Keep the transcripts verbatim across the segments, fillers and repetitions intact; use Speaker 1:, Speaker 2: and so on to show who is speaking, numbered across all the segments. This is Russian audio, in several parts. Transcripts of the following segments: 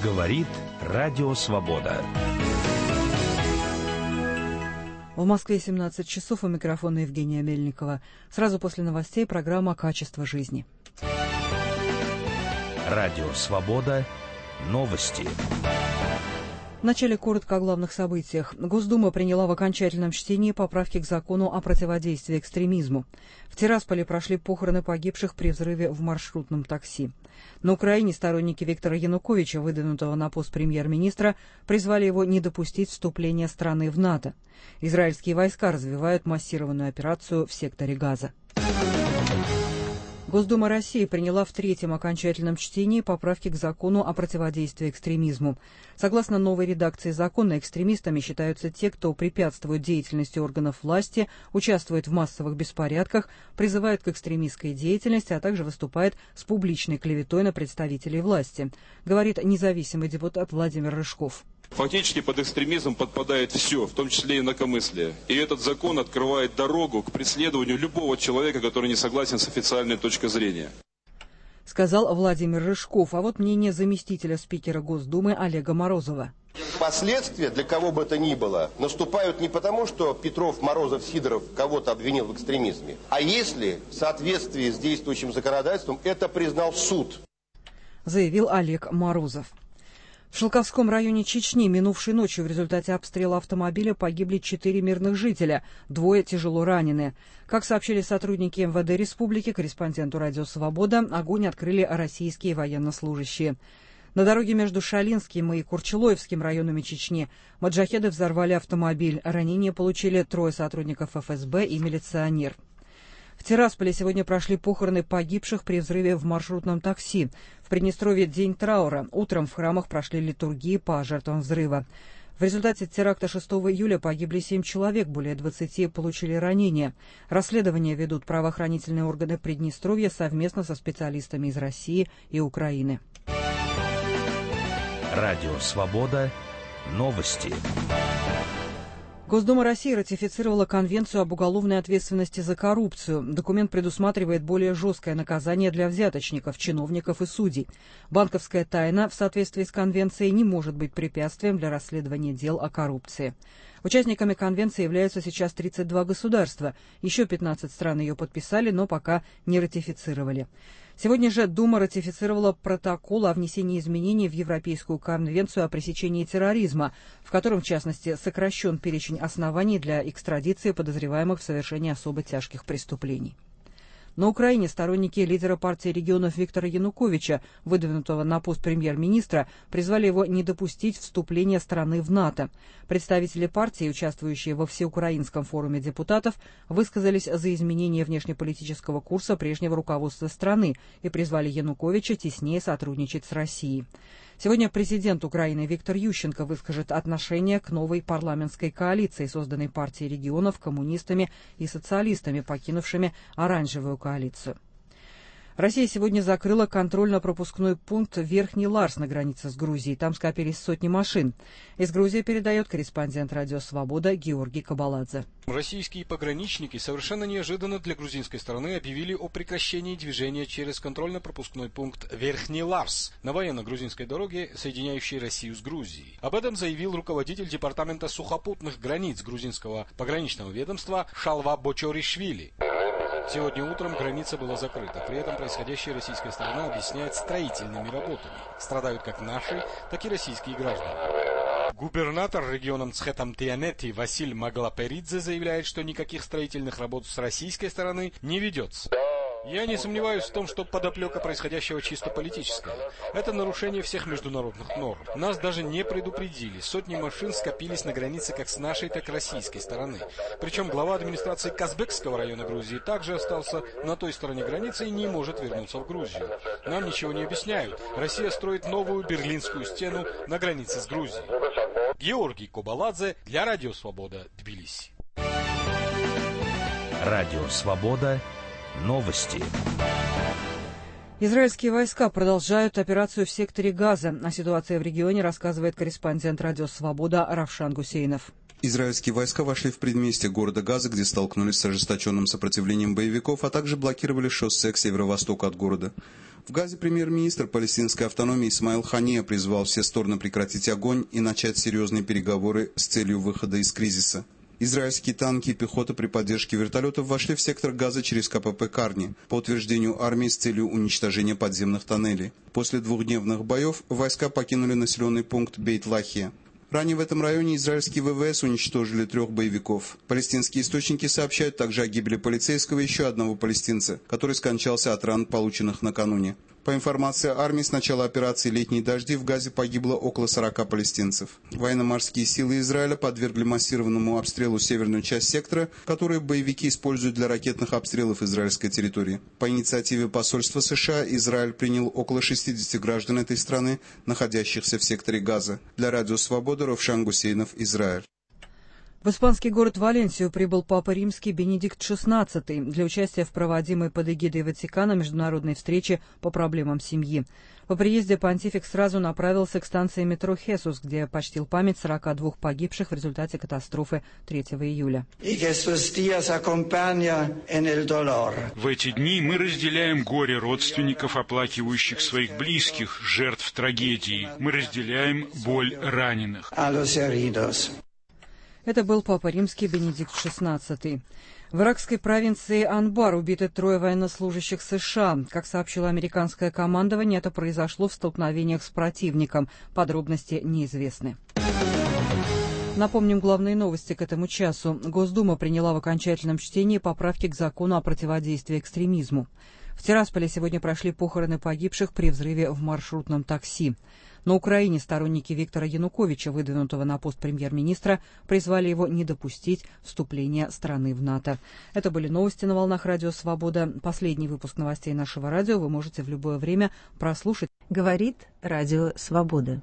Speaker 1: Говорит Радио Свобода.
Speaker 2: В Москве семнадцать часов, у микрофона Евгения Мельникова. Сразу после новостей программа «Качество жизни».
Speaker 1: Радио Свобода. Новости.
Speaker 2: Вначале коротко о главных событиях. Госдума приняла в окончательном чтении поправки к закону о противодействии экстремизму. В Тирасполе прошли похороны погибших при взрыве в маршрутном такси. На Украине сторонники Виктора Януковича, выдвинутого на пост премьер-министра, призвали его не допустить вступления страны в НАТО. Израильские войска развивают массированную операцию в секторе Газа. Госдума России приняла в третьем окончательном чтении поправки к закону о противодействии экстремизму. Согласно новой редакции закона, экстремистами считаются те, кто препятствует деятельности органов власти, участвует в массовых беспорядках, призывает к экстремистской деятельности, а также выступает с публичной клеветой на представителей власти, говорит независимый депутат Владимир Рыжков.
Speaker 3: Фактически под экстремизм подпадает все, в том числе и инакомыслие. И этот закон открывает дорогу к преследованию любого человека, который не согласен с официальной точкой зрения.
Speaker 2: Сказал Владимир Рыжков. А вот мнение заместителя спикера Госдумы Олега Морозова.
Speaker 4: Последствия для кого бы это ни было наступают не потому, что Петров, Морозов, Сидоров кого-то обвинил в экстремизме, а если в соответствии с действующим законодательством это признал суд.
Speaker 2: Заявил Олег Морозов. В Шелковском районе Чечни минувшей ночью в результате обстрела автомобиля погибли четыре мирных жителя, двое тяжело ранены. Как сообщили сотрудники эм вэ дэ республики, корреспонденту «Радио Свобода», огонь открыли российские военнослужащие. На дороге между Шалинским и Курчелоевским районами Чечни маджахеды взорвали автомобиль. Ранения получили трое сотрудников эф эс бэ и милиционер. В Тирасполе сегодня прошли похороны погибших при взрыве в маршрутном такси. В Приднестровье день траура. Утром в храмах прошли литургии по жертвам взрыва. В результате теракта шестого июля погибли семь человек, более двадцати получили ранения. Расследование ведут правоохранительные органы Приднестровья совместно со специалистами из России и Украины.
Speaker 1: Радио Свобода. Новости.
Speaker 2: Госдума России ратифицировала Конвенцию об уголовной ответственности за коррупцию. Документ предусматривает более жесткое наказание для взяточников, чиновников и судей. Банковская тайна в соответствии с Конвенцией не может быть препятствием для расследования дел о коррупции. Участниками Конвенции являются сейчас тридцать два государства. Еще пятнадцать стран ее подписали, но пока не ратифицировали. Сегодня же Дума ратифицировала протокол о внесении изменений в Европейскую конвенцию о пресечении терроризма, в котором, в частности, сокращен перечень оснований для экстрадиции подозреваемых в совершении особо тяжких преступлений. На Украине сторонники лидера партии регионов Виктора Януковича, выдвинутого на пост премьер-министра, призвали его не допустить вступления страны в НАТО. Представители партии, участвующие во всеукраинском форуме депутатов, высказались за изменение внешнеполитического курса прежнего руководства страны и призвали Януковича теснее сотрудничать с Россией. Сегодня президент Украины Виктор Ющенко выскажет отношение к новой парламентской коалиции, созданной партией регионов, коммунистами и социалистами, покинувшими оранжевую коалицию. Россия сегодня закрыла контрольно-пропускной пункт Верхний Ларс на границе с Грузией. Там скопились сотни машин. Из Грузии передает корреспондент «Радио Свобода» Георгий Кабаладзе.
Speaker 5: Российские пограничники совершенно неожиданно для грузинской стороны объявили о прекращении движения через контрольно-пропускной пункт Верхний Ларс на военно-грузинской дороге, соединяющей Россию с Грузией. Об этом заявил руководитель департамента сухопутных границ грузинского пограничного ведомства Шалва Бочоришвили. Сегодня утром граница была закрыта. При этом происходящее российская сторона объясняет строительными работами. Страдают как наши, так и российские граждане. Губернатор региона Мцхетам-Тианети Василь Маглаперидзе заявляет, что никаких строительных работ с российской стороны не ведется. Я не сомневаюсь в том, что подоплека происходящего чисто политическая. Это нарушение всех международных норм. Нас даже не предупредили. Сотни машин скопились на границе как с нашей, так и российской стороны. Причем глава администрации Казбекского района Грузии также остался на той стороне границы и не может вернуться в Грузию. Нам ничего не объясняют. Россия строит новую Берлинскую стену на границе с Грузией. Георгий Кабаладзе для Радио Свобода, Тбилиси.
Speaker 1: Радио Свобода. Новости.
Speaker 2: Израильские войска продолжают операцию в секторе Газа. О ситуации в регионе рассказывает корреспондент «Радио Свобода» Равшан Гусейнов.
Speaker 6: Израильские войска вошли в предместье города Газа, где столкнулись с ожесточенным сопротивлением боевиков, а также блокировали шоссе к северо-востоку от города. В Газе премьер-министр палестинской автономии Исмаил Хания призвал все стороны прекратить огонь и начать серьезные переговоры с целью выхода из кризиса. Израильские танки и пехота при поддержке вертолетов вошли в сектор Газа через КПП Карни, по утверждению армии с целью уничтожения подземных тоннелей. После двухдневных боев войска покинули населенный пункт Бейт-Лахия. Ранее в этом районе израильские ВВС уничтожили трех боевиков. Палестинские источники сообщают также о гибели полицейского и еще одного палестинца, который скончался от ран, полученных накануне. По информации армии, с начала операции «Летние дожди» в Газе погибло около сорока палестинцев. Военно-морские силы Израиля подвергли массированному обстрелу северную часть сектора, которую боевики используют для ракетных обстрелов израильской территории. По инициативе посольства США Израиль принял около шестидесяти граждан этой страны, находящихся в секторе Газа. Для Радио Свобода Равшан Гусейнов, Израиль.
Speaker 2: В испанский город Валенсию прибыл Папа Римский Бенедикт шестнадцатый для участия в проводимой под эгидой Ватикана международной встрече по проблемам семьи. По приезде понтифик сразу направился к станции метро Хесус, где почтил память сорока двух погибших в результате катастрофы третьего июля.
Speaker 7: В эти дни мы разделяем горе родственников, оплакивающих своих близких, жертв трагедии. Мы разделяем боль раненых.
Speaker 2: Это был Папа Римский Бенедикт шестнадцатый. В иракской провинции Анбар убиты трое военнослужащих США. Как сообщило американское командование, это произошло в столкновениях с противником. Подробности неизвестны. Напомним главные новости к этому часу. Госдума приняла в окончательном чтении поправки к закону о противодействии экстремизму. В Тирасполе сегодня прошли похороны погибших при взрыве в маршрутном такси. На Украине сторонники Виктора Януковича, выдвинутого на пост премьер-министра, призвали его не допустить вступления страны в НАТО. Это были новости на волнах Радио Свобода. Последний выпуск новостей нашего радио вы можете в любое время прослушать.
Speaker 8: Говорит Радио Свобода.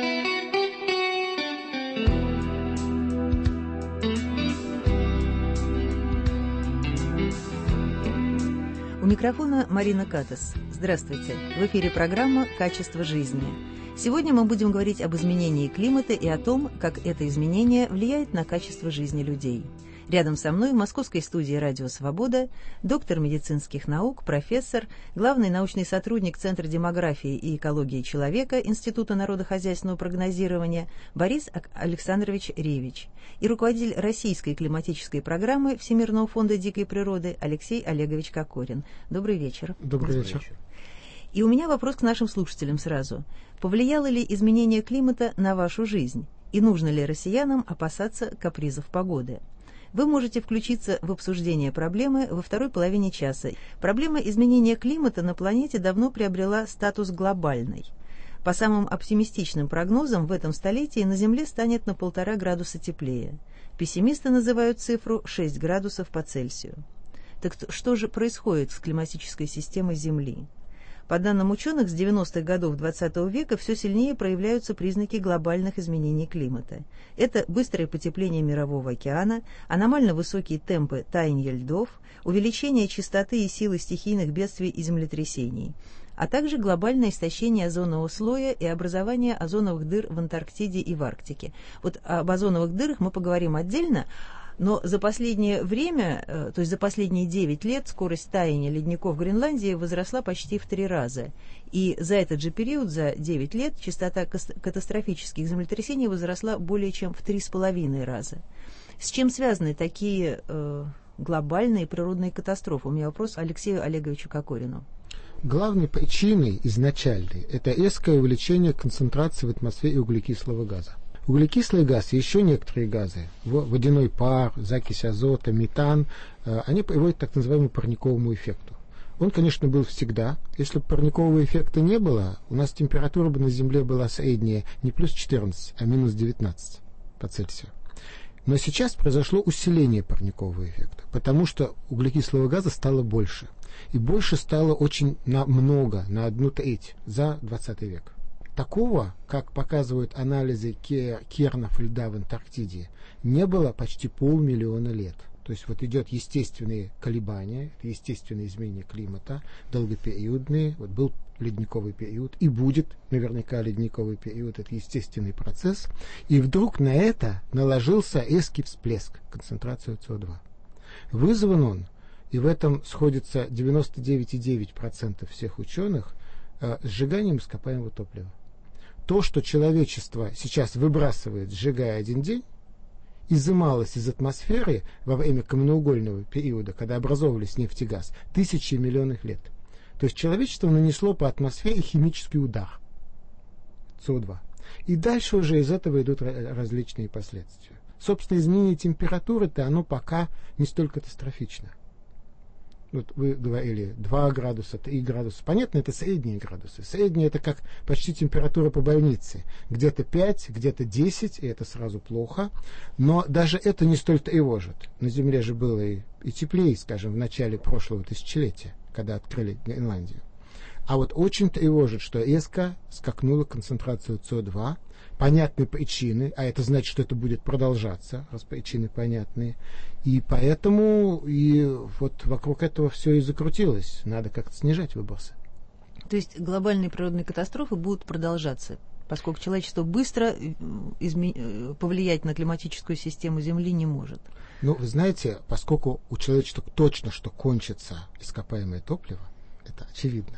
Speaker 8: У микрофона Марина Катас. Здравствуйте. В эфире программа «Качество жизни». Сегодня мы будем говорить об изменении климата и о том, как это изменение влияет на качество жизни людей. Рядом со мной в московской студии «Радио Свобода» доктор медицинских наук, профессор, главный научный сотрудник Центра демографии и экологии человека Института народохозяйственного прогнозирования Борис Александрович Ревич и руководитель российской климатической программы Всемирного фонда дикой природы Алексей Олегович Кокорин. Добрый вечер.
Speaker 9: Добрый вечер.
Speaker 8: И у меня вопрос к нашим слушателям сразу. Повлияло ли изменение климата на вашу жизнь? И нужно ли россиянам опасаться капризов погоды? Вы можете включиться в обсуждение проблемы во второй половине часа. Проблема изменения климата на планете давно приобрела статус глобальной. По самым оптимистичным прогнозам, в этом столетии на Земле станет на полтора градуса теплее. Пессимисты называют цифру шесть градусов по Цельсию. Так что же происходит с климатической системой Земли? По данным ученых, с девяностых годов двадцатого века все сильнее проявляются признаки глобальных изменений климата. Это быстрое потепление Мирового океана, аномально высокие темпы таяния льдов, увеличение частоты и силы стихийных бедствий и землетрясений, а также глобальное истощение озонового слоя и образование озоновых дыр в Антарктиде и в Арктике. Вот об озоновых дырах мы поговорим отдельно. Но за последнее время, то есть за последние девять лет, скорость таяния ледников в Гренландии возросла почти в три раза. И за этот же период, за девять лет, частота катастрофических землетрясений возросла более чем в три с половиной раза. С чем связаны такие э, глобальные природные катастрофы? У меня вопрос Алексею Олеговичу Кокорину.
Speaker 9: Главной причиной изначальной – это резкое увеличение концентрации в атмосфере углекислого газа. Углекислый газ и еще некоторые газы, водяной пар, закись азота, метан, они приводят к так называемому парниковому эффекту. Он, конечно, был всегда. Если бы парникового эффекта не было, у нас температура бы на Земле была средняя не плюс четырнадцать, а минус девятнадцать по Цельсию. Но сейчас произошло усиление парникового эффекта, потому что углекислого газа стало больше. И больше стало очень на много, на одну треть за двадцатый век. Такого, как показывают анализы кернов льда в Антарктиде, не было почти полмиллиона лет. То есть вот идет естественные колебания, естественные изменения климата, долгопериодные. Вот был ледниковый период, и будет наверняка ледниковый период, это естественный процесс. И вдруг на это наложился резкий всплеск концентрации си о два. Вызван он, и в этом сходится девяносто девять целых девять десятых процента всех ученых, сжиганием ископаемого топлива. То, что человечество сейчас выбрасывает, сжигая один день, изымалось из атмосферы во время каменноугольного периода, когда образовывались нефть и газ, тысячи миллионов лет. То есть человечество нанесло по атмосфере химический удар си о два. И дальше уже из этого идут различные последствия. Собственно, изменение температуры-то оно пока не столь катастрофично. Вот вы говорили два градуса, три градуса. Понятно, это средние градусы. Средние это как почти температура по больнице. Где-то пять, где-то десять, и это сразу плохо. Но даже это не столь тревожит. На Земле же было и, и теплее, скажем, в начале прошлого тысячелетия, когда открыли Гренландию. А вот очень тревожит, что резко скакнула концентрация си о два. Понятны причины, а это значит, что это будет продолжаться, раз причины понятные. И поэтому и вот вокруг этого все и закрутилось. Надо как-то снижать выбросы.
Speaker 8: То есть глобальные природные катастрофы будут продолжаться, поскольку человечество быстро изме... повлиять на климатическую систему Земли не может.
Speaker 9: Ну, вы знаете, поскольку у человечества точно что кончится ископаемое топливо, это очевидно.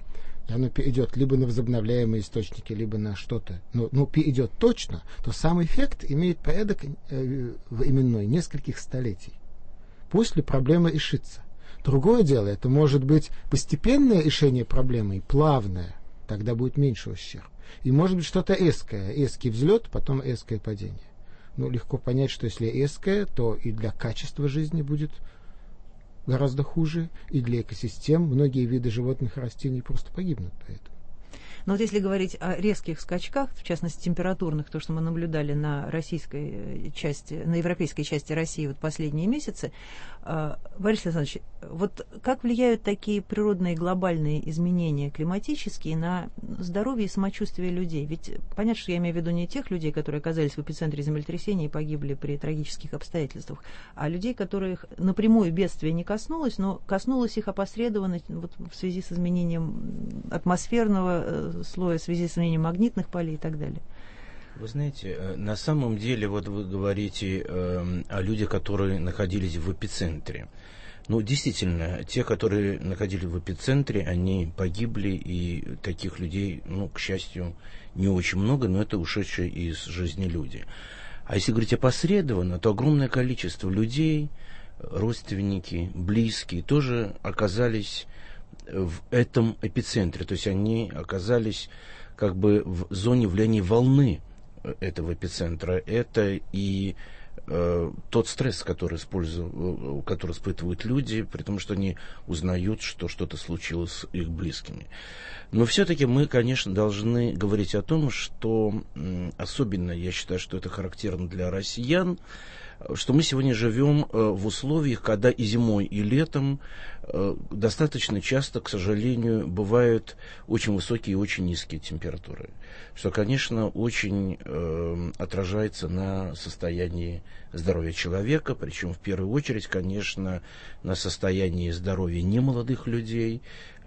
Speaker 9: И оно перейдет либо на возобновляемые источники, либо на что-то, но, но перейдет точно, то сам эффект имеет порядок э, временной нескольких столетий. После проблема решится. Другое дело, это может быть постепенное решение проблемы, плавное, тогда будет меньше ущерб. И может быть что-то резкое, резкий взлет, потом резкое падение. Ну, легко понять, что если резкое, то и для качества жизни будет гораздо хуже, и для экосистем многие виды животных и растений просто погибнут поэтому.
Speaker 8: Но вот если говорить о резких скачках, в частности температурных, то, что мы наблюдали на российской части, на европейской части России вот последние месяцы, Борис Александрович, вот как влияют такие природные глобальные изменения климатические на здоровье и самочувствие людей? Ведь понятно, что я имею в виду не тех людей, которые оказались в эпицентре землетрясения и погибли при трагических обстоятельствах, а людей, которых напрямую бедствие не коснулось, но коснулось их опосредованно вот, в связи с изменением атмосферного слоя, в связи с изменением магнитных полей и так далее.
Speaker 10: Вы знаете, на самом деле, вот вы говорите э, о людях, которые находились в эпицентре. Ну, действительно, те, которые находились в эпицентре, они погибли, и таких людей, ну, к счастью, не очень много, но это ушедшие из жизни люди. А если говорить опосредованно, то огромное количество людей, родственники, близкие, тоже оказались в этом эпицентре. То есть они оказались как бы в зоне влияния волны этого эпицентра. Это и э, тот стресс, который, который испытывают люди, при том, что они узнают, что что-то случилось с их близкими. Но все-таки мы, конечно, должны говорить о том, что м, особенно, я считаю, что это характерно для россиян, что мы сегодня живем в условиях, когда и зимой, и летом достаточно часто, к сожалению, бывают очень высокие и очень низкие температуры, что, конечно, очень э, отражается на состоянии здоровья человека, причем в первую очередь, конечно, на состоянии здоровья немолодых людей,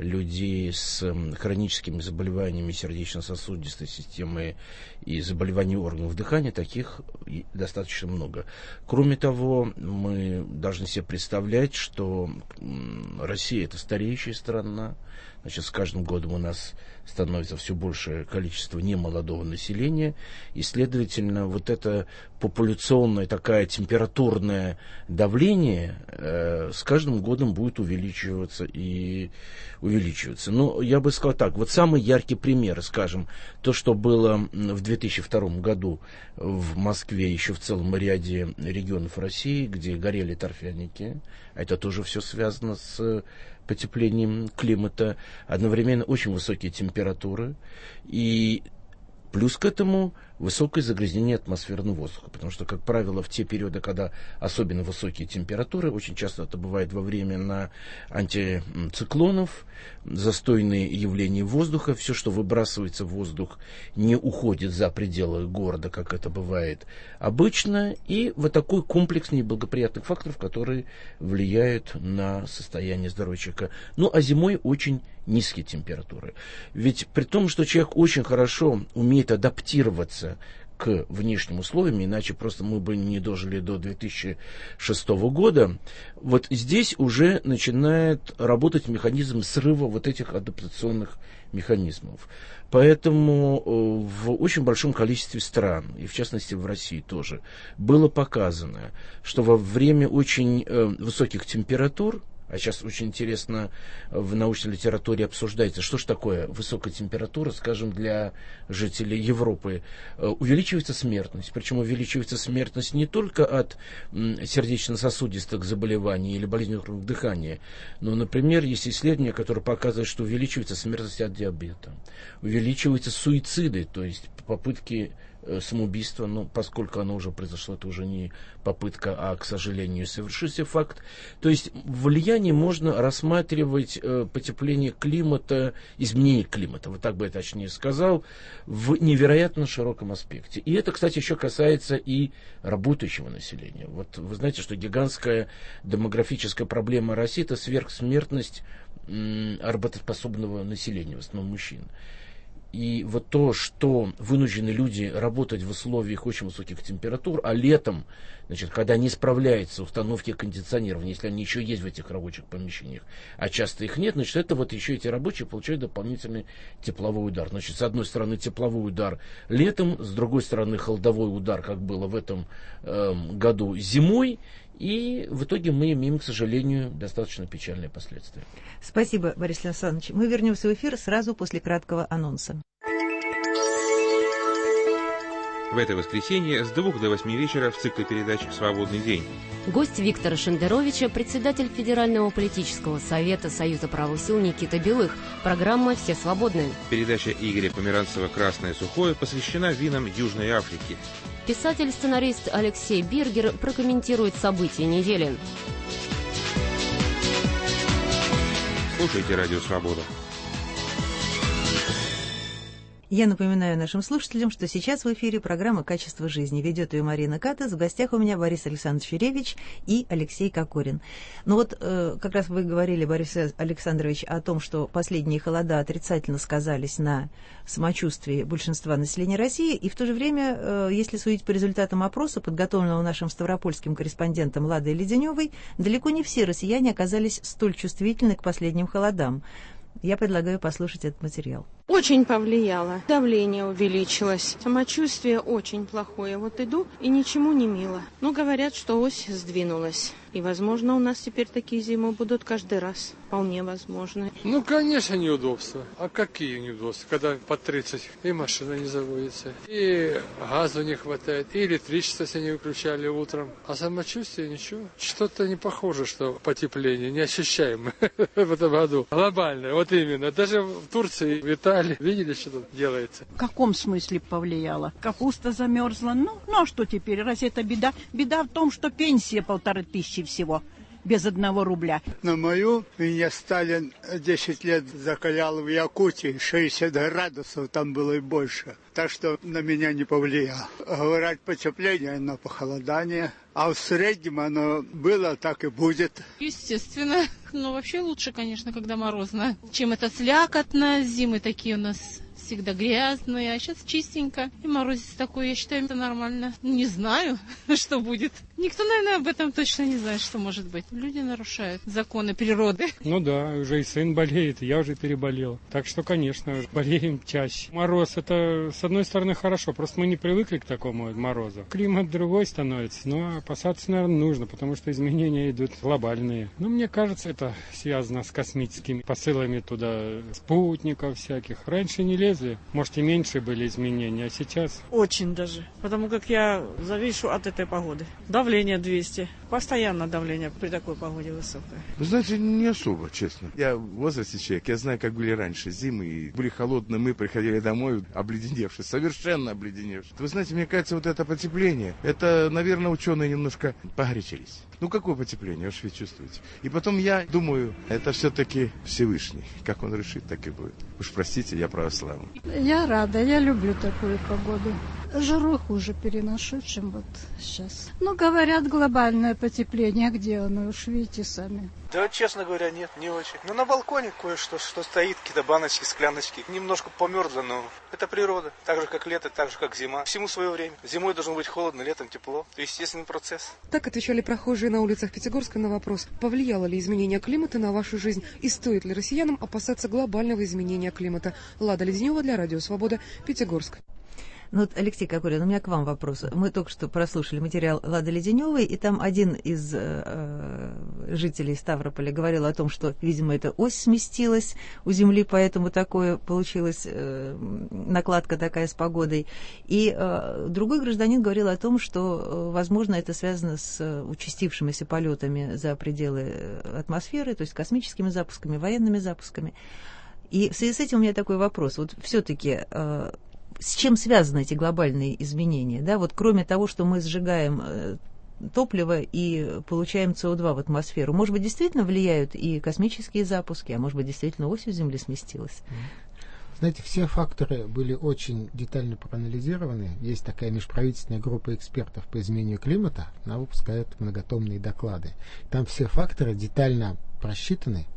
Speaker 10: людей с хроническими заболеваниями сердечно-сосудистой системы и заболеваниями органов дыхания, таких достаточно много. Кроме того, мы должны себе представлять, что Россия – это стареющая страна. Значит, с каждым годом у нас становится все большее количество немолодого населения, и, следовательно, вот это популяционное такое температурное давление э, с каждым годом будет увеличиваться и увеличиваться. Ну, я бы сказал так, вот самый яркий пример, скажем, то, что было в две тысячи втором году в Москве, еще в целом ряде регионов России, где горели торфяники, это тоже все связано с потеплением климата, одновременно очень высокие температуры, и Плюс к этому высокое загрязнение атмосферного воздуха, потому что, как правило, в те периоды, когда особенно высокие температуры, очень часто это бывает во время антициклонов, застойные явления воздуха, все, что выбрасывается в воздух, не уходит за пределы города, как это бывает обычно, и вот такой комплекс неблагоприятных факторов, которые влияют на состояние здоровья человека. Ну, а зимой очень низкие температуры. Ведь при том, что человек очень хорошо умеет адаптироваться к внешним условиям, иначе просто мы бы не дожили до две тысячи шестого года, вот здесь уже начинает работать механизм срыва вот этих адаптационных механизмов. Поэтому в очень большом количестве стран, и в частности в России тоже, было показано, что во время очень высоких температур, а сейчас очень интересно в научной литературе обсуждается, что же такое высокая температура, скажем, для жителей Европы. Увеличивается смертность. Причем увеличивается смертность не только от сердечно-сосудистых заболеваний или болезней дыхания, но, например, есть исследования, которые показывают, что увеличивается смертность от диабета. Увеличиваются суициды, то есть попытки самоубийство, но поскольку оно уже произошло, это уже не попытка, а, к сожалению, совершившийся факт. То есть влияние можно рассматривать э, потепление климата, изменение климата, вот так бы я точнее сказал, в невероятно широком аспекте. И это, кстати, еще касается и работающего населения. Вот вы знаете, что гигантская демографическая проблема России – это сверхсмертность м, работоспособного населения, в основном мужчин. И вот то, что вынуждены люди работать в условиях очень высоких температур, а летом, значит, когда не справляются установки кондиционирования, если они еще есть в этих рабочих помещениях, а часто их нет, значит, это вот еще эти рабочие получают дополнительный тепловой удар. Значит, с одной стороны тепловой удар летом, с другой стороны холодовой удар, как было в этом э, году зимой. И в итоге мы имеем, к сожалению, достаточно печальные последствия.
Speaker 8: Спасибо, Борис Александрович. Мы вернемся в эфир сразу после краткого анонса.
Speaker 11: В это воскресенье с двух до восьми вечера в цикле передач «Свободный день».
Speaker 12: Гость Виктора Шендеровича, председатель Федерального политического совета Союза правых сил Никита Белых. Программа «Все свободны».
Speaker 11: Передача Игоря Померанцева «Красное сухое» посвящена винам Южной Африки.
Speaker 12: Писатель-сценарист Алексей Биргер прокомментирует события недели.
Speaker 11: Слушайте «Радио Свобода».
Speaker 8: Я напоминаю нашим слушателям, что сейчас в эфире программа «Качество жизни». Ведет ее Марина Катас. В гостях у меня Борис Александрович Феревич и Алексей Кокорин. Ну вот, э, как раз вы говорили, Борис Александрович, о том, что последние холода отрицательно сказались на самочувствии большинства населения России. И в то же время, э, если судить по результатам опроса, подготовленного нашим ставропольским корреспондентом Ладой Леденевой, далеко не все россияне оказались столь чувствительны к последним холодам. Я предлагаю послушать этот материал.
Speaker 13: Очень повлияло. Давление увеличилось. Самочувствие очень плохое. Вот иду, и ничему не мило. Но говорят, что ось сдвинулась. И, возможно, у нас теперь такие зимы будут каждый раз. Вполне возможно.
Speaker 14: Ну, конечно, неудобства. А какие неудобства? Когда по тридцать и машина не заводится, и газу не хватает, и электричество если не выключали утром. А самочувствие ничего. Что-то не похоже, что потепление не ощущаем в этом году. Глобальное, вот именно. Даже в Турции, в Италии. Видели, что тут делается?
Speaker 15: В каком смысле повлияло? Капуста замерзла. Ну, ну а что теперь? Разве это беда? Беда в том, что пенсия полторы тысячи всего. Без одного рубля.
Speaker 16: На мою меня Сталин десять лет закалял в Якутии, шестьдесят градусов там было и больше. Так что на меня не повлияло. Говорят, потепление, оно похолодание. А в среднем оно было, так и будет.
Speaker 17: Естественно. Но вообще лучше, конечно, когда морозно, чем это слякотно. Зимы такие у нас всегда грязные, а сейчас чистенько. И морозец такой, я считаю, это нормально. Не знаю, что будет. Никто, наверное, об этом точно не знает, что может быть. Люди нарушают законы природы.
Speaker 18: Ну да, уже и сын болеет, и я уже переболел. Так что, конечно, болеем чаще. Мороз, это, с одной стороны, хорошо, просто мы не привыкли к такому морозу. Климат другой становится, но опасаться, наверное, нужно, потому что изменения идут глобальные. Но мне кажется, это связано с космическими посылами туда спутников всяких. Раньше не лезли, может, и меньше были изменения, а сейчас...
Speaker 19: Очень даже, потому как я завишу от этой погоды. Давление двести. Постоянно давление при такой погоде высокое.
Speaker 20: Вы знаете, не особо, честно. Я в возрасте человек, я знаю, как были раньше зимы, и были холодные, мы приходили домой обледеневшие, совершенно обледеневшие. Вы знаете, мне кажется, вот это потепление, это, наверное, ученые немножко погорячились. Ну, какое потепление, вы же ведь чувствуете. И потом я думаю, это все-таки Всевышний. Как он решит, так и будет. Уж простите, я православный.
Speaker 21: Я рада, я люблю такую погоду. Жару хуже переношу, чем вот сейчас. Ну, говорят, глобальное потепление. Где оно? Уж видите сами.
Speaker 22: Да, честно говоря, нет, не очень. Но на балконе кое-что, что стоит, какие-то баночки, скляночки. Немножко померзло, но это природа. Так же, как лето, так же, как зима. Всему свое время. Зимой должно быть холодно, летом тепло. Это естественный процесс.
Speaker 23: Так отвечали прохожие на улицах Пятигорска на вопрос, повлияло ли изменение климата на вашу жизнь и стоит ли россиянам опасаться глобального изменения климата. Лада Леденева для Радио Свобода, Пятигорск.
Speaker 8: Ну вот, Алексей Кокорин, у меня к вам вопрос. Мы только что прослушали материал Лады Леденевой, и там один из э, жителей Ставрополя говорил о том, что, видимо, эта ось сместилась у Земли, поэтому такое получилось, э, накладка такая с погодой. И э, другой гражданин говорил о том, что, э, возможно, это связано с участившимися полетами за пределы атмосферы, то есть космическими запусками, военными запусками. И в связи с этим у меня такой вопрос. Вот все-таки... Э, с чем связаны эти глобальные изменения? Да, вот кроме того, что мы сжигаем э, топливо и получаем С О два в атмосферу, может быть, действительно влияют и космические запуски, а может быть, действительно ось у Земли сместилась?
Speaker 9: Знаете, все факторы были очень детально проанализированы. Есть такая межправительственная группа экспертов по изменению климата, она выпускает многотомные доклады. Там все факторы детально просчитаны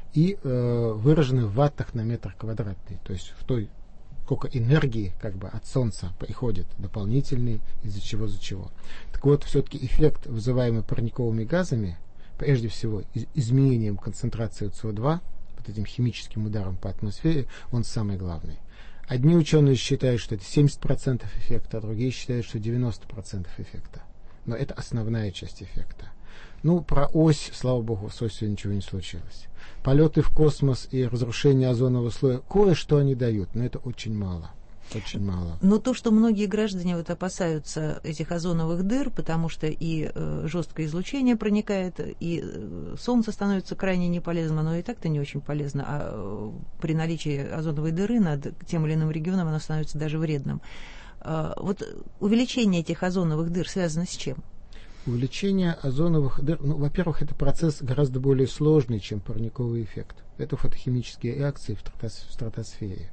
Speaker 9: и э, выражены в ваттах на метр квадратный, то есть в той сколько энергии как бы от Солнца приходит дополнительный, из-за чего, за чего. Так вот, все-таки эффект, вызываемый парниковыми газами, прежде всего из- изменением концентрации С О два, вот этим химическим ударом по атмосфере, он самый главный. Одни ученые считают, что это семьдесят процентов эффекта, а другие считают, что девяносто процентов эффекта. Но это основная часть эффекта. Ну, про ось, слава богу, с осью ничего не случилось. Полеты в космос и разрушение озонового слоя, кое-что они дают, но это очень мало. Очень мало.
Speaker 8: Но то, что многие граждане вот опасаются этих озоновых дыр, потому что и э, жесткое излучение проникает, и э, солнце становится крайне неполезным, оно и так-то не очень полезно, а э, при наличии озоновой дыры над тем или иным регионом оно становится даже вредным. Э, вот увеличение этих озоновых дыр связано с чем?
Speaker 9: Увеличение озоновых дыр, ну, во-первых, это процесс гораздо более сложный, чем парниковый эффект. Это фотохимические реакции в, стратос- в стратосфере.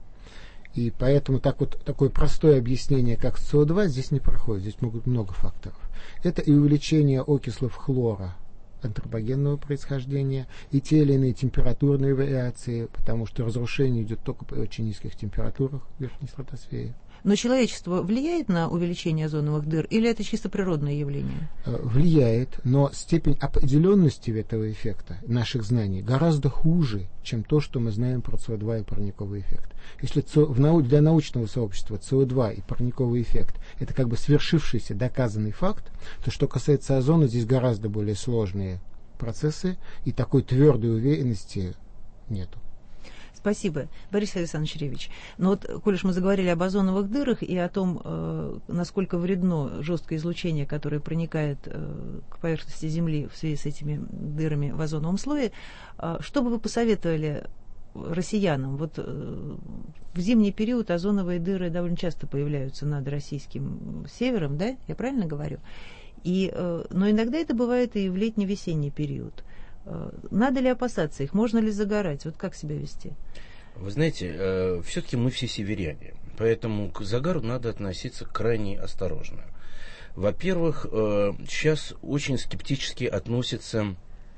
Speaker 9: И поэтому так вот, такое простое объяснение, как С О два, здесь не проходит. Здесь могут много факторов. Это и увеличение окислов хлора антропогенного происхождения, и те или иные температурные вариации, потому что разрушение идет только при очень низких температурах в верхней стратосфере.
Speaker 8: Но человечество влияет на увеличение озоновых дыр, или это чисто природное явление?
Speaker 9: Влияет, но степень определенности этого эффекта, наших знаний, гораздо хуже, чем то, что мы знаем про С О два и парниковый эффект. Если в нау- для научного сообщества С О два и парниковый эффект – это как бы свершившийся доказанный факт, то что касается озона, здесь гораздо более сложные процессы, и такой твердой уверенности нету.
Speaker 8: Спасибо, Борис Александрович Ревич. Но вот, коль уж мы заговорили об озоновых дырах и о том, э, насколько вредно жесткое излучение, которое проникает э, к поверхности Земли в связи с этими дырами в озоновом слое, э, что бы вы посоветовали россиянам? Вот э, в зимний период озоновые дыры довольно часто появляются над российским севером, да? Я правильно говорю? И, э, но иногда это бывает и в летний-весенний период. Надо ли опасаться их? Можно ли загорать? Вот как себя вести?
Speaker 10: Вы знаете, э, все-таки мы все северяне, поэтому к загару надо относиться крайне осторожно. Во-первых, э, сейчас очень скептически относятся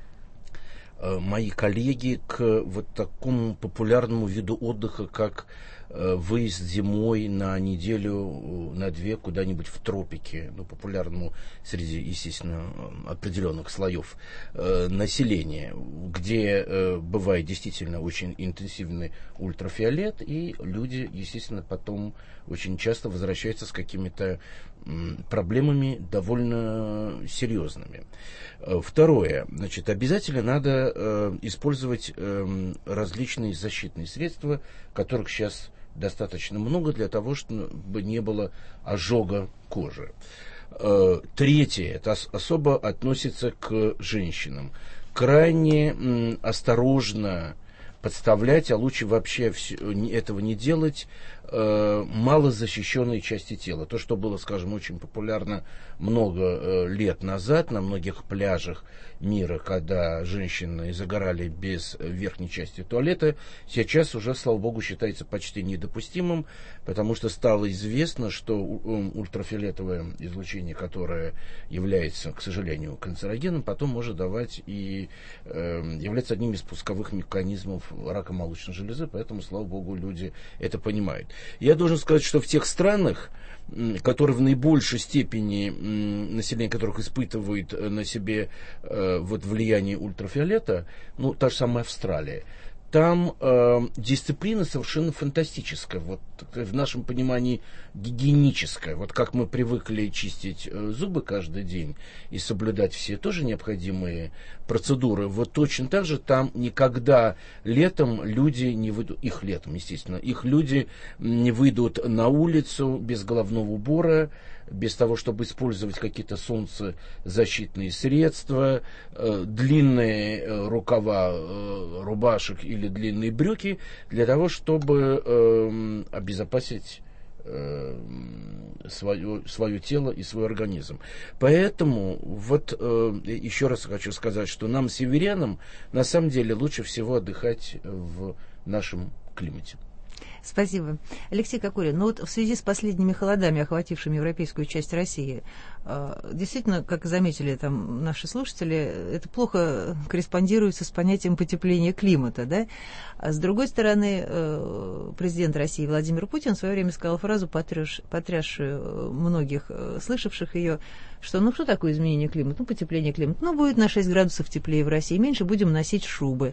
Speaker 10: э, мои коллеги к вот такому популярному виду отдыха, как выезд зимой на неделю, на две куда-нибудь в тропики, ну, популярному среди, естественно, определенных слоев э, населения, где э, бывает действительно очень интенсивный ультрафиолет, и люди, естественно, потом очень часто возвращаются с какими-то м, проблемами довольно серьезными. Второе, значит, обязательно надо э, использовать э, различные защитные средства, которых сейчас достаточно много для того, чтобы не было ожога кожи. Третье, это особо относится к женщинам. Крайне м, осторожно подставлять, а лучше вообще все, этого не делать, э, малозащищенные части тела. То, что было, скажем, очень популярно много э, лет назад на многих пляжах мира, когда женщины загорали без верхней части туалета, сейчас уже, слава богу, считается почти недопустимым, потому что стало известно, что ультрафиолетовое излучение, которое является, к сожалению, канцерогеном, потом может давать и э, является одним из пусковых механизмов рака молочной железы, поэтому, слава богу, люди это понимают. Я должен сказать, что в тех странах, которые в наибольшей степени, население которых испытывает на себе э, вот влияние ультрафиолета, ну, та же самая Австралия, там э, дисциплина совершенно фантастическая, вот в нашем понимании гигиеническая. Вот как мы привыкли чистить э, зубы каждый день и соблюдать все тоже необходимые процедуры, вот точно так же там никогда летом люди не выйдут, их летом, естественно, их люди не выйдут на улицу без головного убора, без того, чтобы использовать какие-то солнцезащитные средства, э, длинные э, рукава э, рубашек или длинные брюки, для того, чтобы э, обезопасить э, свое, свое тело и свой организм. Поэтому, вот э, еще раз хочу сказать, что нам, северянам, на самом деле лучше всего отдыхать в нашем климате.
Speaker 8: Спасибо. Алексей Кокорин, ну вот в связи с последними холодами, охватившими европейскую часть России, действительно, как заметили там наши слушатели, это плохо корреспондируется с понятием потепления климата, да? А с другой стороны, президент России Владимир Путин в свое время сказал фразу, потряс, потрясшую многих слышавших ее, что ну что такое изменение климата? Ну, потепление климата. Ну, будет на шесть градусов теплее в России, меньше будем носить шубы.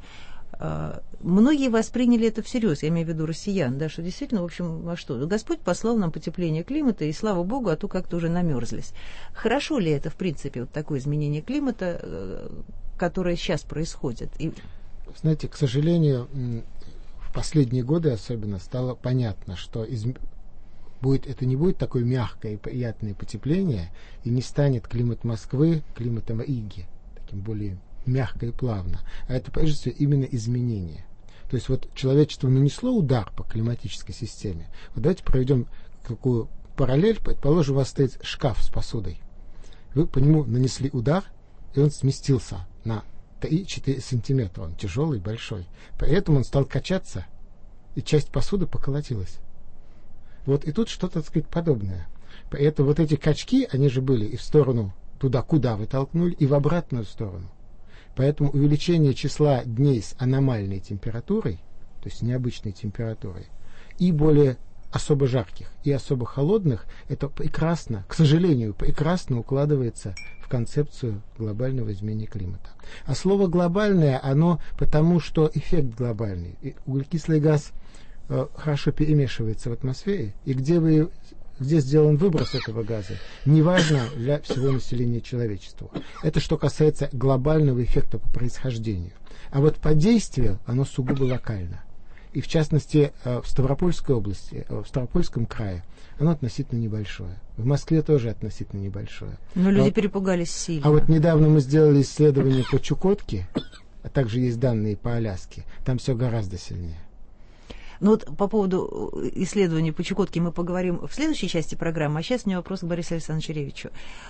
Speaker 8: Многие восприняли это всерьез, я имею в виду россиян, да, что действительно, в общем, а что? Господь послал нам потепление климата, и слава Богу, а то как-то уже намерзлись. Хорошо ли это, в принципе, вот такое изменение климата, которое сейчас происходит? И...
Speaker 9: Знаете, к сожалению, в последние годы особенно стало понятно, что из... будет, это не будет такое мягкое и приятное потепление, и не станет климат Москвы климатом Риги, таким более мягко и плавно, а это прежде всего именно изменение. То есть вот человечество нанесло удар по климатической системе. Вот давайте проведем такую параллель. Предположим, у вас стоит шкаф с посудой. Вы по нему нанесли удар, и он сместился на три-четыре сантиметра. Он тяжелый, большой. Поэтому он стал качаться, и часть посуды поколотилась. Вот и тут что-то, так сказать, подобное. Поэтому вот эти качки, они же были и в сторону туда, куда вы толкнули, и в обратную сторону. Поэтому увеличение числа дней с аномальной температурой, то есть необычной температурой, и более особо жарких, и особо холодных, это прекрасно, к сожалению, прекрасно укладывается в концепцию глобального изменения климата. А слово «глобальное», оно потому, что эффект глобальный. И углекислый газ э, хорошо перемешивается в атмосфере, и где вы... где сделан выброс этого газа, неважно для всего населения человечества. Это что касается глобального эффекта по происхождению. А вот по действию оно сугубо локально. И в частности в Ставропольской области, в Ставропольском крае, оно относительно небольшое. В Москве тоже относительно небольшое.
Speaker 8: Но люди
Speaker 9: а,
Speaker 8: перепугались сильно.
Speaker 9: А вот недавно мы сделали исследование по Чукотке, а также есть данные по Аляске. Там все гораздо сильнее.
Speaker 8: Ну вот по поводу исследований по Чукотке мы поговорим в следующей части программы, а сейчас у меня вопрос к Борису Александровичу Ревичу.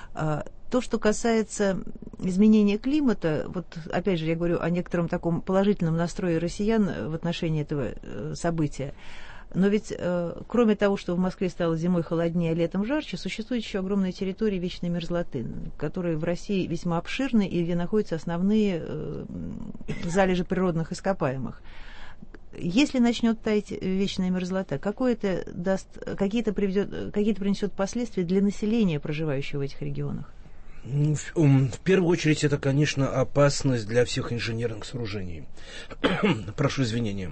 Speaker 8: То, что касается изменения климата, вот опять же я говорю о некотором таком положительном настрое россиян в отношении этого события, но ведь кроме того, что в Москве стало зимой холоднее, а летом жарче, существует еще огромная территория вечной мерзлоты, которые в России весьма обширны и где находятся основные залежи природных ископаемых. Если начнет таять вечная мерзлота, какое это даст, какие-то приведет, какие-то принесет последствия для населения, проживающего в этих регионах?
Speaker 10: В, в первую очередь, это, конечно, опасность для всех инженерных сооружений. Прошу извинения.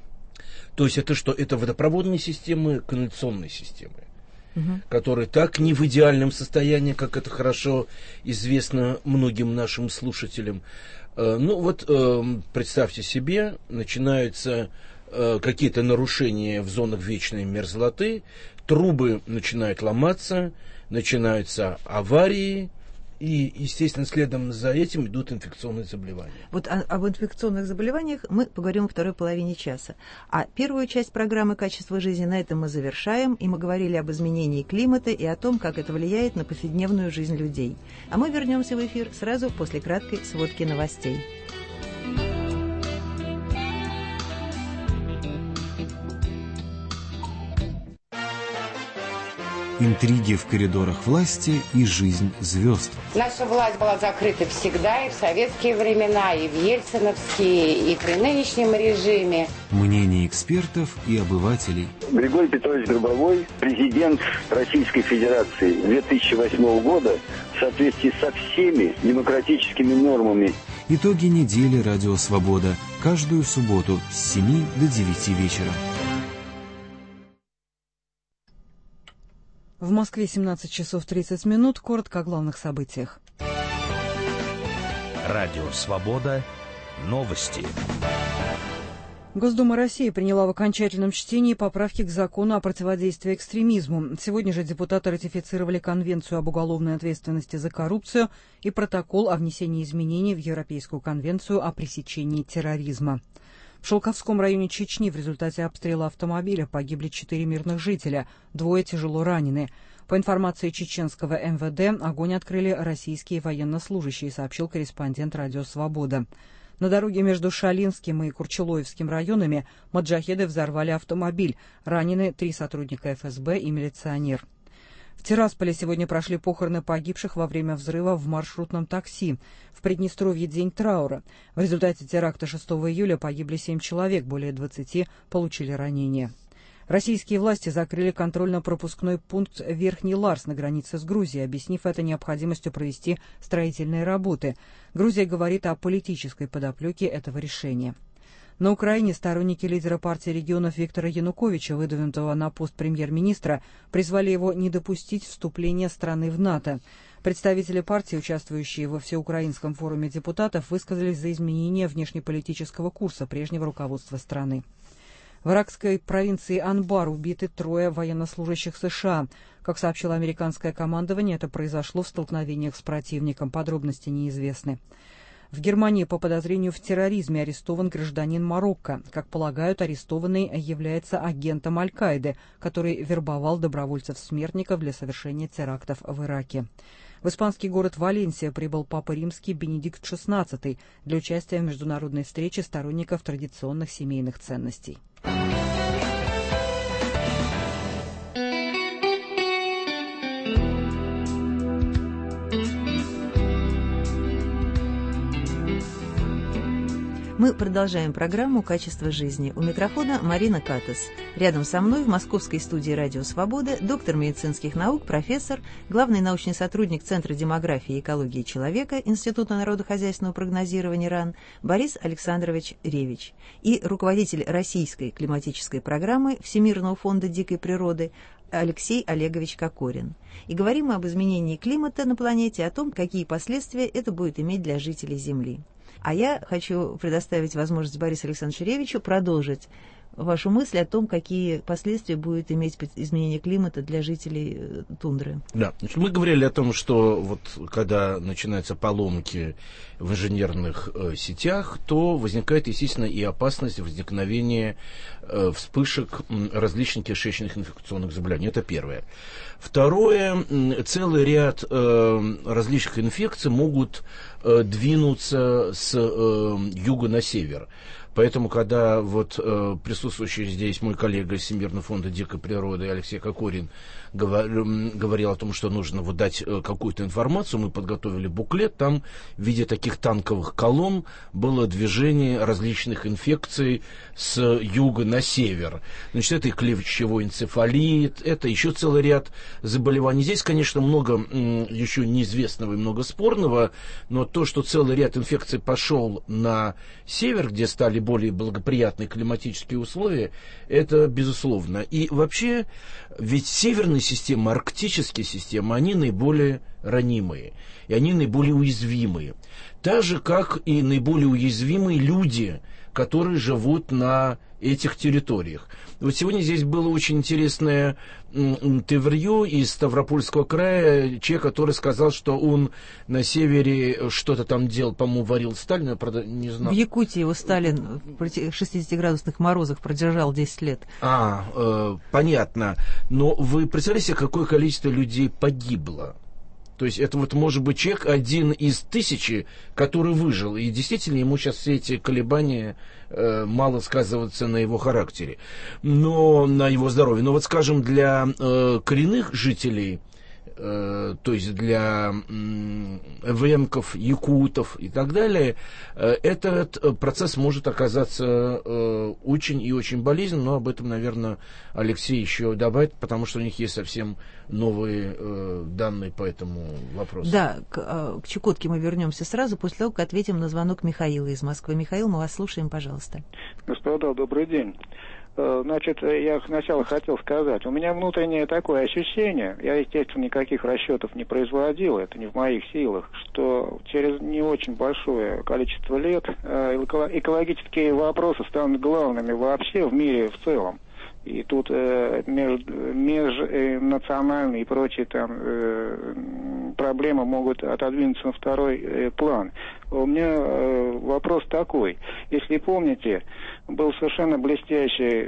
Speaker 10: То есть это что? Это водопроводные системы, канализационные системы, угу. которые так не в идеальном состоянии, как это хорошо известно многим нашим слушателям. Ну вот представьте себе, начинаются какие-то нарушения в зонах вечной мерзлоты, трубы начинают ломаться, начинаются аварии, и, естественно, следом за этим идут инфекционные заболевания.
Speaker 8: Вот о, об инфекционных заболеваниях мы поговорим во второй половине часа. А первую часть программы «Качество жизни» на этом мы завершаем, и мы говорили об изменении климата и о том, как это влияет на повседневную жизнь людей. А мы вернемся в эфир сразу после краткой сводки новостей.
Speaker 3: Интриги в коридорах власти и жизнь звезд.
Speaker 4: Наша власть была закрыта всегда, и в советские времена, и в ельциновские, и при нынешнем режиме.
Speaker 3: Мнения экспертов и обывателей.
Speaker 5: Григорий Петрович Гробовой, президент Российской Федерации две тысячи восьмого года, в соответствии со всеми демократическими нормами.
Speaker 3: Итоги недели «Радио Свобода» каждую субботу с семи до девяти вечера.
Speaker 2: В Москве семнадцать часов тридцать минут. Коротко о главных событиях.
Speaker 1: Радио «Свобода». Новости.
Speaker 2: Госдума России приняла в окончательном чтении поправки к закону о противодействии экстремизму. Сегодня же депутаты ратифицировали Конвенцию об уголовной ответственности за коррупцию и протокол о внесении изменений в Европейскую конвенцию о пресечении терроризма. В Шелковском районе Чечни в результате обстрела автомобиля погибли четыре мирных жителя, двое тяжело ранены. По информации чеченского эм вэ дэ, огонь открыли российские военнослужащие, сообщил корреспондент «Радио Свобода». На дороге между Шалинским и Курчелоевским районами маджахеды взорвали автомобиль. Ранены три сотрудника эф эс бэ и милиционер. В Тирасполе сегодня прошли похороны погибших во время взрыва в маршрутном такси. В Приднестровье день траура. В результате теракта шестого июля погибли семь человек, более двадцати получили ранения. Российские власти закрыли контрольно-пропускной пункт Верхний Ларс на границе с Грузией, объяснив это необходимостью провести строительные работы. Грузия говорит о политической подоплеке этого решения. На Украине сторонники лидера партии регионов Виктора Януковича, выдвинутого на пост премьер-министра, призвали его не допустить вступления страны в НАТО. Представители партии, участвующие во всеукраинском форуме депутатов, высказались за изменение внешнеполитического курса прежнего руководства страны. В иракской провинции Анбар убиты трое военнослужащих США. Как сообщило американское командование, это произошло в столкновениях с противником. Подробности неизвестны. В Германии по подозрению в терроризме арестован гражданин Марокко. Как полагают, арестованный является агентом Аль-Каиды, который вербовал добровольцев-смертников для совершения терактов в Ираке. В испанский город Валенсия прибыл Папа Римский Бенедикт шестнадцатый для участия в международной встрече сторонников традиционных семейных ценностей.
Speaker 8: Мы продолжаем программу «Качество жизни». У микрофона Марина Катас. Рядом со мной в московской студии «Радио Свобода» доктор медицинских наук, профессор, главный научный сотрудник Центра демографии и экологии человека Института народохозяйственного прогнозирования РАН Борис Александрович Ревич и руководитель российской климатической программы Всемирного фонда дикой природы Алексей Олегович Кокорин. И говорим мы об изменении климата на планете, о том, какие последствия это будет иметь для жителей Земли. А я хочу предоставить возможность Борису Александровичу Ревичу продолжить вашу мысль о том, какие последствия будет иметь изменение климата для жителей тундры.
Speaker 10: Да, значит, мы говорили о том, что вот когда начинаются поломки в инженерных э, сетях, то возникает, естественно, и опасность возникновения э, вспышек э, различных кишечных инфекционных заболеваний. Это первое. Второе, э, целый ряд э, различных инфекций могут э, двинуться с э, юга на север. Поэтому, когда вот э, присутствующий здесь мой коллега из Всемирного фонда дикой природы Алексей Кокорин говор, говорил о том, что нужно вот дать э, какую-то информацию, мы подготовили буклет, там в виде таких танковых колонн было движение различных инфекций с юга на север. Значит, это и клещевой энцефалит, это еще целый ряд заболеваний. Здесь, конечно, много м, еще неизвестного и много спорного, но то, что целый ряд инфекций пошел на север, где стали более благоприятные климатические условия, это безусловно. И вообще, ведь северные системы, арктические системы, они наиболее ранимые, и они наиболее уязвимые. Так же, как и наиболее уязвимые люди, которые живут на этих территориях. Вот сегодня здесь было очень интересное интервью из Ставропольского края, человек, который сказал, что он на севере что-то там делал, по-моему, варил Сталин, я, правда, не знаю.
Speaker 8: В Якутии его Сталин в шестидесятиградусных морозах продержал десять лет.
Speaker 10: А, э, понятно. Но вы представляете, какое количество людей погибло? То есть это вот может быть человек один из тысячи, который выжил. И действительно ему сейчас все эти колебания э, мало сказываются на его характере, но на его здоровье. Но вот, скажем, для э, коренных жителей, э, то есть для э, эвенков, якутов и так далее, э, этот процесс может оказаться э, очень и очень болезненным. Но об этом, наверное, Алексей еще добавит, потому что у них есть совсем новые э, данные по этому вопросу.
Speaker 8: Да, к, э, к Чукотке мы вернемся сразу, после того, как ответим на звонок Михаила из Москвы. Михаил, мы вас слушаем, пожалуйста.
Speaker 6: Господа, добрый день. Значит, я сначала хотел сказать, у меня внутреннее такое ощущение, я, естественно, никаких расчетов не производил, это не в моих силах, что через не очень большое количество лет экологические вопросы станут главными вообще в мире в целом. И тут э, меж, межнациональные и прочие там э, проблемы могут отодвинуться на второй э, план. У меня э, вопрос такой. Если помните, был совершенно блестящий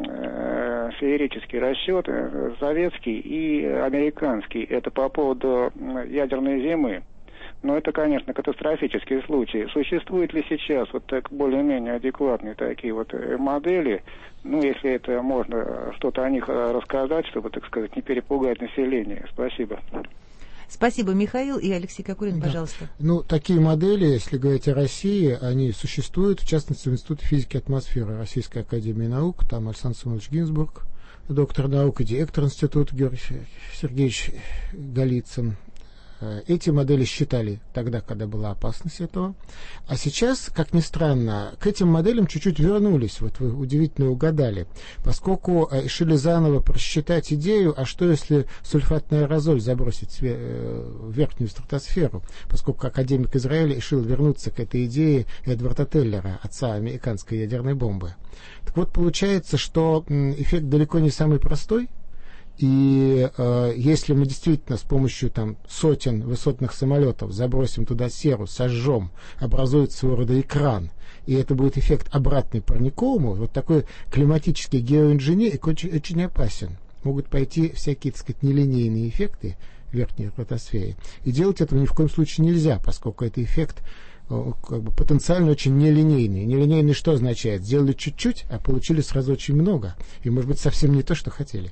Speaker 6: э, феерический расчет, э, советский и американский. Это по поводу ядерной зимы. Но это, конечно, катастрофические случаи. Существуют ли сейчас вот так более-менее адекватные такие вот модели? Ну, если это можно что-то о них рассказать, чтобы, так сказать, не перепугать население. Спасибо.
Speaker 8: Спасибо, Михаил. И Алексей Кокорин, да. Пожалуйста.
Speaker 9: Ну, такие модели, если говорить о России, они существуют, в частности, в Институте физики и атмосферы Российской академии наук. Там Александр Самуилович Гинзбург, доктор наук и директор института Георгий Сергеевич Голицын. Эти модели считали тогда, когда была опасность этого. А сейчас, как ни странно, к этим моделям чуть-чуть вернулись. Вот вы удивительно угадали. Поскольку решили заново просчитать идею, а что если сульфатный аэрозоль забросить в верхнюю стратосферу? Поскольку академик Израиля решил вернуться к этой идее Эдварда Теллера, отца американской ядерной бомбы. Так вот, получается, что эффект далеко не самый простой. И э, если мы действительно с помощью там, сотен высотных самолетов забросим туда серу, сожжем, образует своего рода экран, и это будет эффект обратный парниковому, вот такой климатический геоинженерик очень, очень опасен. Могут пойти всякие, так сказать, нелинейные эффекты в верхней стратосфере. И делать этого ни в коем случае нельзя, поскольку это эффект как бы, потенциально очень нелинейный. Нелинейный что означает? Сделали чуть-чуть, а получили сразу очень много. И, может быть, совсем не то, что хотели.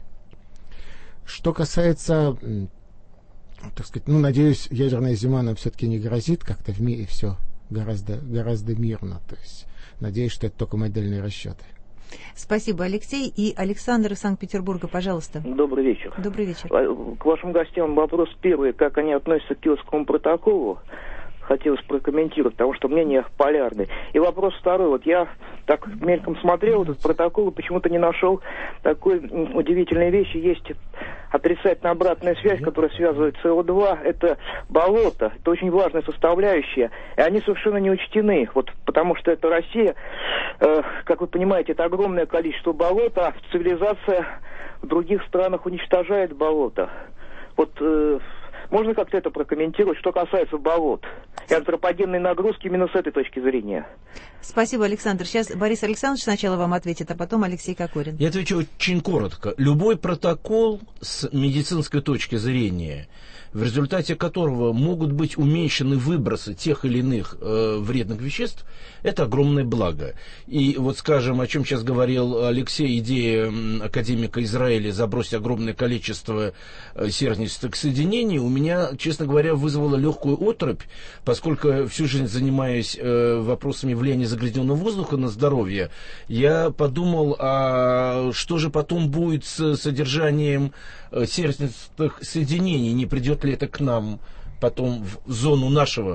Speaker 9: Что касается, так сказать, ну, надеюсь, ядерная зима нам все-таки не грозит, как-то в мире все гораздо, гораздо мирно. То есть, надеюсь, что это только модельные расчеты.
Speaker 8: Спасибо, Алексей. И Александр из Санкт-Петербурга, пожалуйста.
Speaker 7: Добрый вечер.
Speaker 8: Добрый вечер.
Speaker 7: К вашим гостям вопрос первый. Как они относятся к Киотскому протоколу? Хотелось прокомментировать, потому что мнения полярны. И вопрос второй. Вот я так мельком смотрел этот протокол и почему-то не нашел такой удивительной вещи. Есть отрицательно обратная связь, которая связывает С О два. Это болото. Это очень важная составляющая. И они совершенно не учтены. Вот потому что это Россия, э, как вы понимаете, это огромное количество болота, а цивилизация в других странах уничтожает болото. Вот... Э, Можно как-то это прокомментировать, что касается болот и антропогенной нагрузки именно с этой точки зрения?
Speaker 8: Спасибо, Александр. Сейчас Борис Александрович сначала вам ответит, а потом Алексей Кокорин.
Speaker 10: Я отвечу очень коротко. Любой протокол с медицинской точки зрения, в результате которого могут быть уменьшены выбросы тех или иных э, вредных веществ, это огромное благо. И вот, скажем, о чем сейчас говорил Алексей, идея академика Израиля забросить огромное количество э, сернистых соединений, у меня, честно говоря, вызвала легкую отрыбь, поскольку всю жизнь занимаюсь э, вопросами влияния загрязненного воздуха на здоровье, я подумал, а что же потом будет с содержанием э, сернистых соединений, не придет ли это к нам потом в зону нашего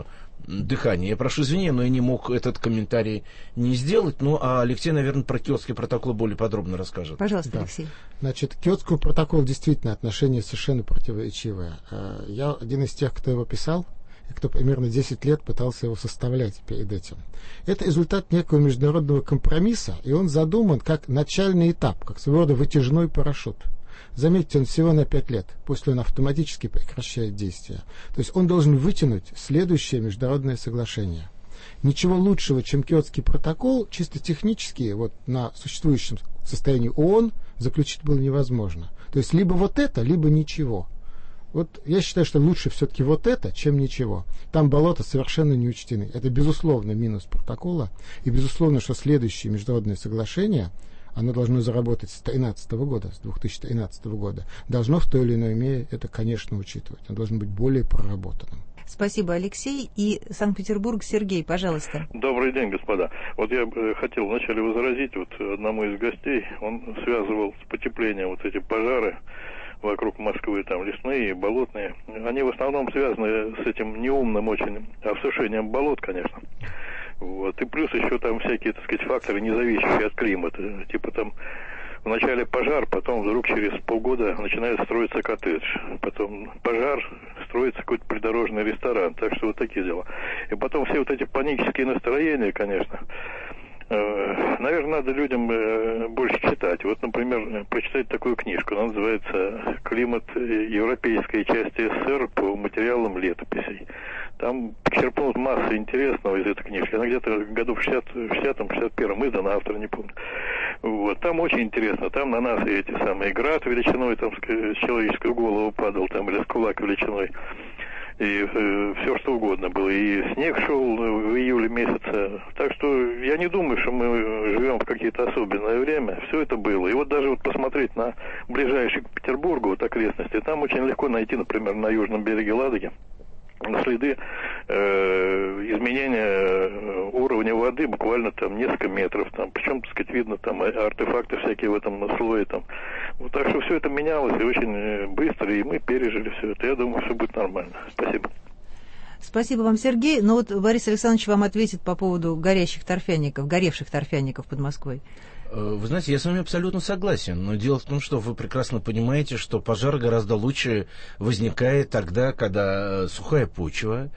Speaker 10: дыхания. Я прошу извинения, но я не мог этот комментарий не сделать. Ну, а Алексей, наверное, про Киотский протокол более подробно расскажет.
Speaker 8: Пожалуйста,
Speaker 9: да.
Speaker 8: Алексей.
Speaker 9: Значит, к Киотскому протоколу действительно отношение совершенно противоречивое. Я один из тех, кто его писал, и кто примерно десять лет пытался его составлять перед этим. Это результат некого международного компромисса, и он задуман как начальный этап, как своего рода вытяжной парашют. Заметьте, он всего на пять лет, после он автоматически прекращает действие. То есть он должен вытянуть следующее международное соглашение. Ничего лучшего, чем Киотский протокол, чисто технически, вот на существующем состоянии ООН заключить было невозможно. То есть либо вот это, либо ничего. Вот я считаю, что лучше все-таки вот это, чем ничего. Там болота совершенно не учтены. Это, безусловно, минус протокола. И, безусловно, что следующее международное соглашение, оно должно заработать с тринадцатого года, с две тысячи тринадцатого года, должно в той или иной мере это, конечно, учитывать. Оно должно быть более проработанным.
Speaker 8: Спасибо, Алексей. И Санкт-Петербург, Сергей, пожалуйста.
Speaker 11: Добрый день, господа. Вот я хотел вначале возразить вот одному из гостей. Он связывал с потеплением вот эти пожары вокруг Москвы, там лесные, болотные. Они в основном связаны с этим неумным очень осушением болот, конечно. Вот. И плюс еще там всякие, так сказать, факторы, не зависящие от климата. Типа там вначале пожар, потом вдруг через полгода начинает строиться коттедж. Потом пожар, строится какой-то придорожный ресторан. Так что вот такие дела. И потом все вот эти панические настроения, конечно. Наверное, надо людям больше читать. Вот, например, прочитать такую книжку. Она называется «Климат европейской части СССР по материалам летописей». Там почерпнут массу интересного из этой книжки. Она где-то году в шестидесятом шестьдесят первом издана, автор не помню. Вот. Там очень интересно. Там на нас эти самые град величиной, там с человеческую голову падал, там или с кулак величиной. И э, все что угодно было. И снег шел в июле месяце. Так что я не думаю, что мы живем в какие-то особенное время. Все это было. И вот даже вот посмотреть на ближайший к Петербургу вот окрестности, там очень легко найти, например, на южном береге Ладоги следы э, изменения уровня воды буквально там несколько метров. Там, причем, так сказать, видно там артефакты всякие в этом слое. Там. Вот, так что все это менялось и очень быстро, и мы пережили все это. Я думаю, все будет нормально. Спасибо.
Speaker 8: Спасибо вам, Сергей. Но вот Борис Александрович вам ответит по поводу горящих торфяников, горевших торфяников под Москвой.
Speaker 10: Вы знаете, я с вами абсолютно согласен, но дело в том, что вы прекрасно понимаете, что пожар гораздо лучше возникает тогда, когда сухая почва,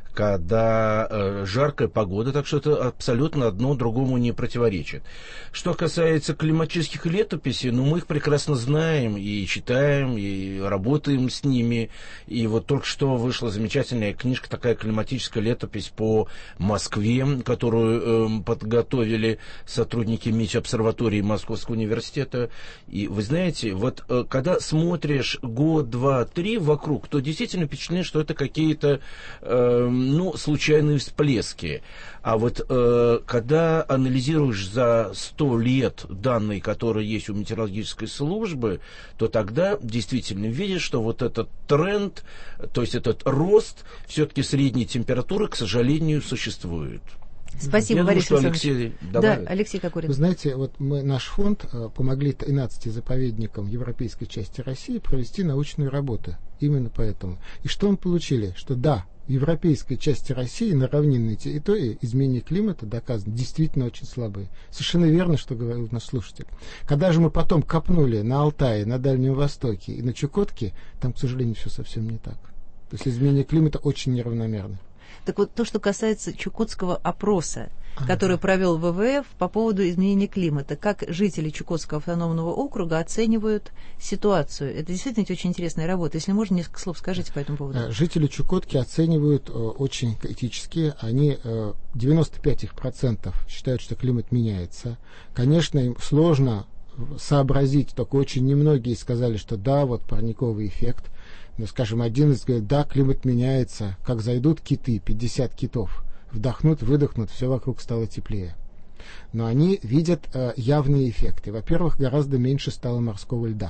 Speaker 10: когда э, жаркая погода, так что это абсолютно одно другому не противоречит. Что касается климатических летописей, ну, мы их прекрасно знаем и читаем, и работаем с ними. И вот только что вышла замечательная книжка, такая климатическая летопись по Москве, которую э, подготовили сотрудники МИЧ-обсерватории Московского университета. И вы знаете, вот э, когда смотришь год, два, три вокруг, то действительно впечатление, что это какие-то э, ну, случайные всплески. А вот э, когда анализируешь за сто лет данные, которые есть у метеорологической службы, то тогда действительно видишь, что вот этот тренд, то есть этот рост все-таки средней температуры, к сожалению, существует.
Speaker 8: Спасибо,
Speaker 10: Я
Speaker 8: Борис
Speaker 10: думаю,
Speaker 8: Александрович.
Speaker 10: Алексей добавит.
Speaker 8: Да, Алексей Кокорин.
Speaker 9: Вы знаете, вот мы, наш фонд э, помогли тринадцати заповедникам европейской части России провести научную работу. Именно поэтому. И что мы получили? Что да, в европейской части России на равнинной территории изменения климата доказаны действительно очень слабые. Совершенно верно, что говорил наш слушатель. Когда же мы потом копнули на Алтае, на Дальнем Востоке и на Чукотке, там, к сожалению, все совсем не так. То есть изменение климата очень неравномерно.
Speaker 8: Так вот, то, что касается чукотского опроса, ага. который провел ВВФ по поводу изменения климата, как жители Чукотского автономного округа оценивают ситуацию. Это действительно очень интересная работа. Если можно, несколько слов скажите по этому поводу.
Speaker 9: Жители Чукотки оценивают э, очень критически. Они э, девяносто пять процентов считают, что климат меняется. Конечно, им сложно сообразить, только очень немногие сказали, что да, вот парниковый эффект. Ну, скажем, один из говорит, да, климат меняется, как зайдут киты, пятьдесят китов, вдохнут, выдохнут, все вокруг стало теплее. Но они видят э, явные эффекты. Во-первых, гораздо меньше стало морского льда.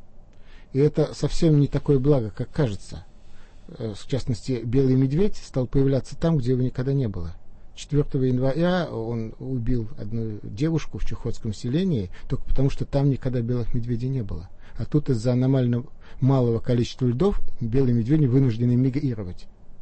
Speaker 9: И это совсем не такое благо, как кажется. Э, в частности, белый медведь стал появляться там, где его никогда не было. четвёртого января он убил одну девушку в чукотском селении, только потому что там никогда белых медведей не было. А тут из-за аномально малого количества льдов белые медведи вынуждены мигрировать.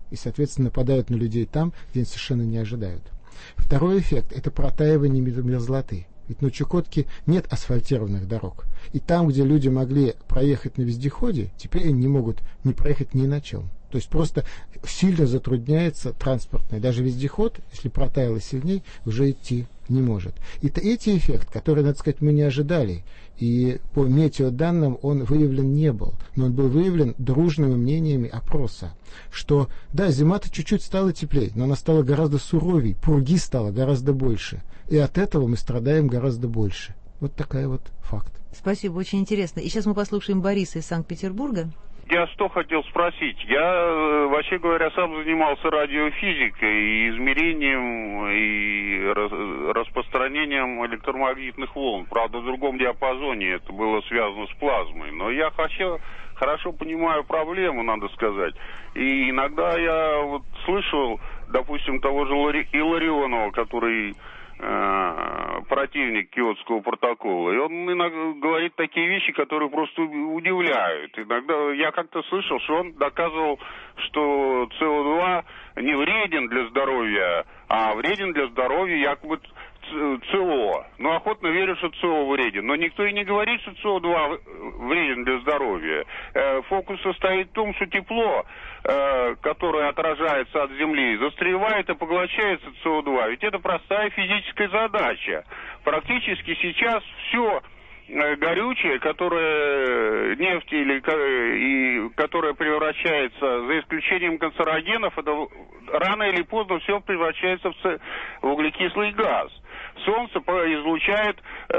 Speaker 9: и, соответственно, нападают на людей там, где они совершенно не ожидают. Второй эффект – это протаивание мерзлоты. Ведь на Чукотке нет асфальтированных дорог. И там, где люди могли проехать на вездеходе, теперь они не могут не проехать ни на чем. То есть просто сильно затрудняется транспортный. Даже вездеход, если протаяло сильнее, уже идти не может. И это эти эффект, который, надо сказать, мы не ожидали. И по метеоданным он выявлен не был. Но он был выявлен дружными мнениями опроса. Что, да, зима-то чуть-чуть стала теплее, но она стала гораздо суровей, пурги стало гораздо больше. И от этого мы страдаем гораздо больше. Вот такая вот факт.
Speaker 8: Спасибо, очень интересно. И сейчас мы послушаем Бориса из Санкт-Петербурга.
Speaker 12: Я что хотел спросить? Я, вообще говоря, сам занимался радиофизикой и измерением, и распространением электромагнитных волн. Правда, в другом диапазоне это было связано с плазмой. Но я хочу, хорошо понимаю проблему, надо сказать. И иногда я вот слышал, допустим, того же Илларионова, который противник Киотского протокола. И он иногда говорит такие вещи, которые просто удивляют. Иногда я как-то слышал, что он доказывал, что СО2 не вреден для здоровья, а вреден для здоровья якобы СО. Ну, охотно верю, что СО вреден. Но никто и не говорит, что СО2 вреден для здоровья. Фокус состоит в том, что тепло, которое отражается от Земли, застревает и поглощается СО2. Ведь это простая физическая задача. Практически сейчас все горючее, которое нефть или и которое превращается, за исключением канцерогенов, это рано или поздно все превращается в, в углекислый газ. Солнце излучает э,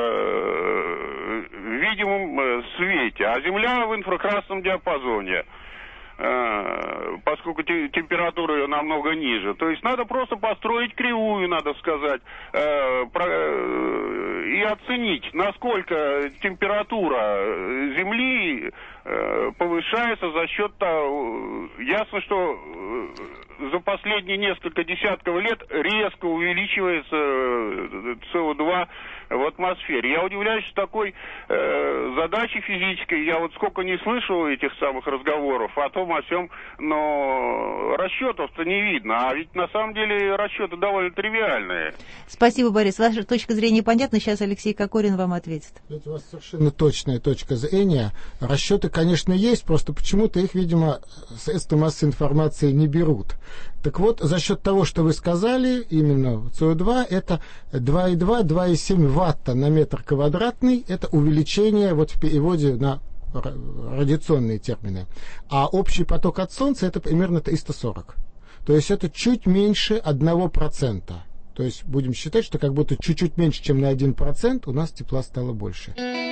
Speaker 12: в видимом свете, а Земля в инфракрасном диапазоне, э, поскольку те, температура намного ниже. То есть надо просто построить кривую, надо сказать, э, про, э, и оценить, насколько температура Земли э, повышается за счет того. Ясно, что за последние несколько десятков лет резко увеличивается СО2 в атмосфере. Я удивляюсь, что такой э, задачи физической, я вот сколько не слышу этих самых разговоров о том, о сём, но расчетов-то не видно, а ведь на самом деле расчеты довольно тривиальные.
Speaker 8: Спасибо, Борис. Ваша точка зрения понятна, сейчас Алексей Кокорин вам ответит.
Speaker 9: Это у вас совершенно точная точка зрения. Расчеты, конечно, есть, просто почему-то их, видимо, средства массовой информации не берут. Так вот, за счет того, что вы сказали, именно СО2, это два и два - два и семь ватта на метр квадратный, это увеличение вот в переводе на радиационные термины. А общий поток от Солнца это примерно триста сорок. То есть это чуть меньше одного процента. То есть будем считать, что как будто чуть-чуть меньше, чем на один процент у нас тепла стало больше.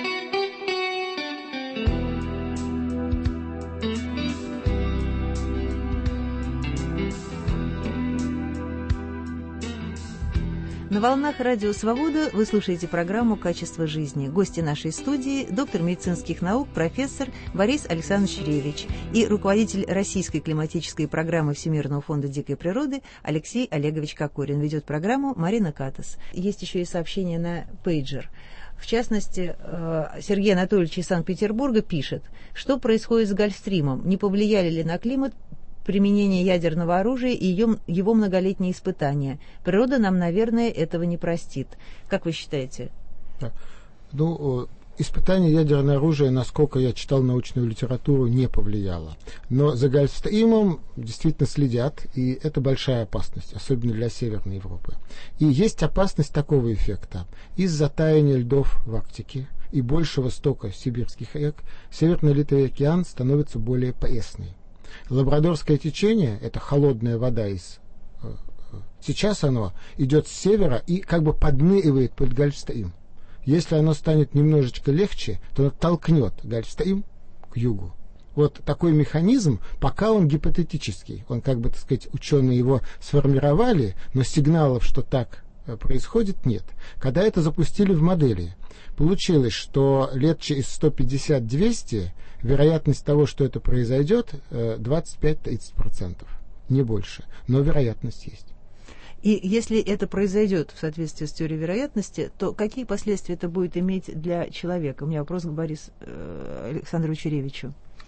Speaker 8: На волнах Радио Свобода вы слушаете программу «Качество жизни». Гости нашей студии – доктор медицинских наук, профессор Борис Александрович Ревич и руководитель российской климатической программы Всемирного фонда дикой природы Алексей Олегович Кокорин. Ведет программу Марина Катас. Есть еще и сообщение на пейджер. В частности, Сергей Анатольевич из Санкт-Петербурга пишет, что происходит с Гольфстримом, не повлияли ли на климат применение ядерного оружия и ее, его многолетние испытания. Природа нам, наверное, этого не простит. Как вы считаете?
Speaker 9: Ну, испытание ядерного оружия, насколько я читал научную литературу, не повлияло. Но за Гольфстримом действительно следят, и это большая опасность, особенно для Северной Европы. И есть опасность такого эффекта. Из-за таяния льдов в Арктике и большего стока сибирских рек Северный Ледовитый океан становится более пресный. Лабрадорское течение, это холодная вода из... Сейчас оно идет с севера и как бы подныривает под Гольфстрим. Если оно станет немножечко легче, то оно толкнет Гольфстрим к югу. Вот такой механизм, пока он гипотетический. Он, как бы, так сказать, ученые его сформировали, но сигналов, что так происходит, нет. Когда это запустили в модели, получилось, что лет через сто пятьдесят - двести вероятность того, что это произойдет, двадцать пять - тридцать процентов, не больше, но вероятность есть.
Speaker 8: И если это произойдет в соответствии с теорией вероятности, то какие последствия это будет иметь для человека? У меня вопрос к Борису э, Александровичу Ревичу.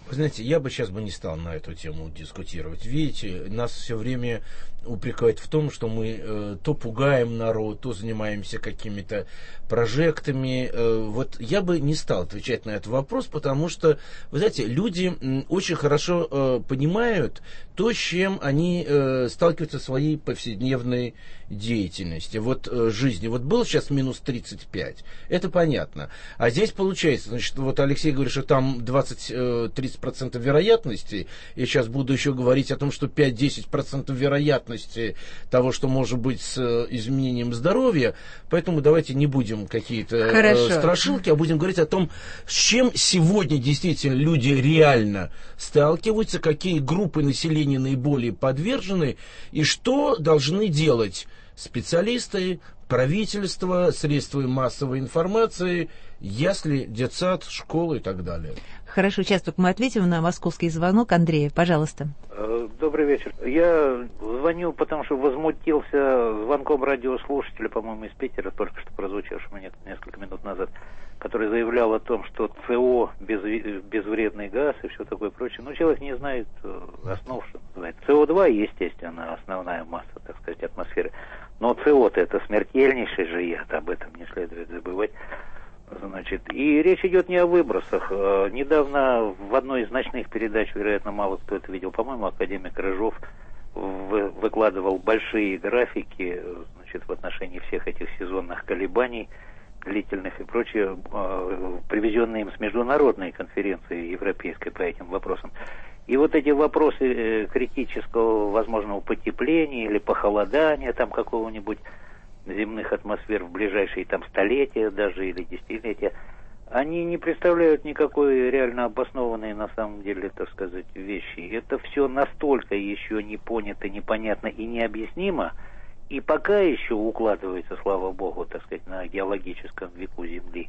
Speaker 10: Вы знаете, я бы сейчас бы не стал на эту тему дискутировать. Видите, нас все время упрекают в том, что мы э, то пугаем народ, то занимаемся какими-то прожектами. Э, вот я бы не стал отвечать на этот вопрос, потому что, вы знаете, люди м, очень хорошо э, понимают то, с чем они э, сталкиваются в своей повседневной деятельности, вот э, жизни. Вот был сейчас минус тридцать пять, это понятно. А здесь получается, значит, вот Алексей говорит, что там двадцать-тридцать процентов вероятности. Я сейчас буду еще говорить о том, что пять-десять процентов вероятности того, что может быть с изменением здоровья. Поэтому давайте не будем какие-то э, страшилки, а будем говорить о том, с чем сегодня действительно люди реально сталкиваются, какие группы населения наиболее подвержены и что должны делать специалисты, правительство, средства массовой информации, ясли, детсад, школы и так далее.
Speaker 8: Хорошо, сейчас только мы ответим на московский звонок. Андрея, пожалуйста.
Speaker 13: Добрый вечер. Я звоню, потому что возмутился звонком радиослушателя, по-моему, из Питера, только что прозвучавшего несколько минут назад, который заявлял о том, что ЦО без, безвредный газ и все такое прочее. Но человек не знает основ, что называется. СО2, естественно, основная масса, так сказать, атмосферы. Но ЦО-то это смертельнейший же яд, об этом не следует забывать. Значит, и речь идет не о выбросах. Недавно в одной из ночных передач, вероятно, мало кто это видел, по-моему, академик Рыжов выкладывал большие графики, значит, в отношении всех этих сезонных колебаний, длительных и прочее, привезенные им с международной конференции европейской по этим вопросам. И вот эти вопросы критического возможного потепления или похолодания там какого-нибудь земных атмосфер в ближайшие там столетия даже или десятилетия, они не представляют никакой реально обоснованной на самом деле, так сказать, вещи. Это все настолько еще не понято, непонятно и необъяснимо, и пока еще укладывается, слава богу, так сказать, на геологическом веку Земли,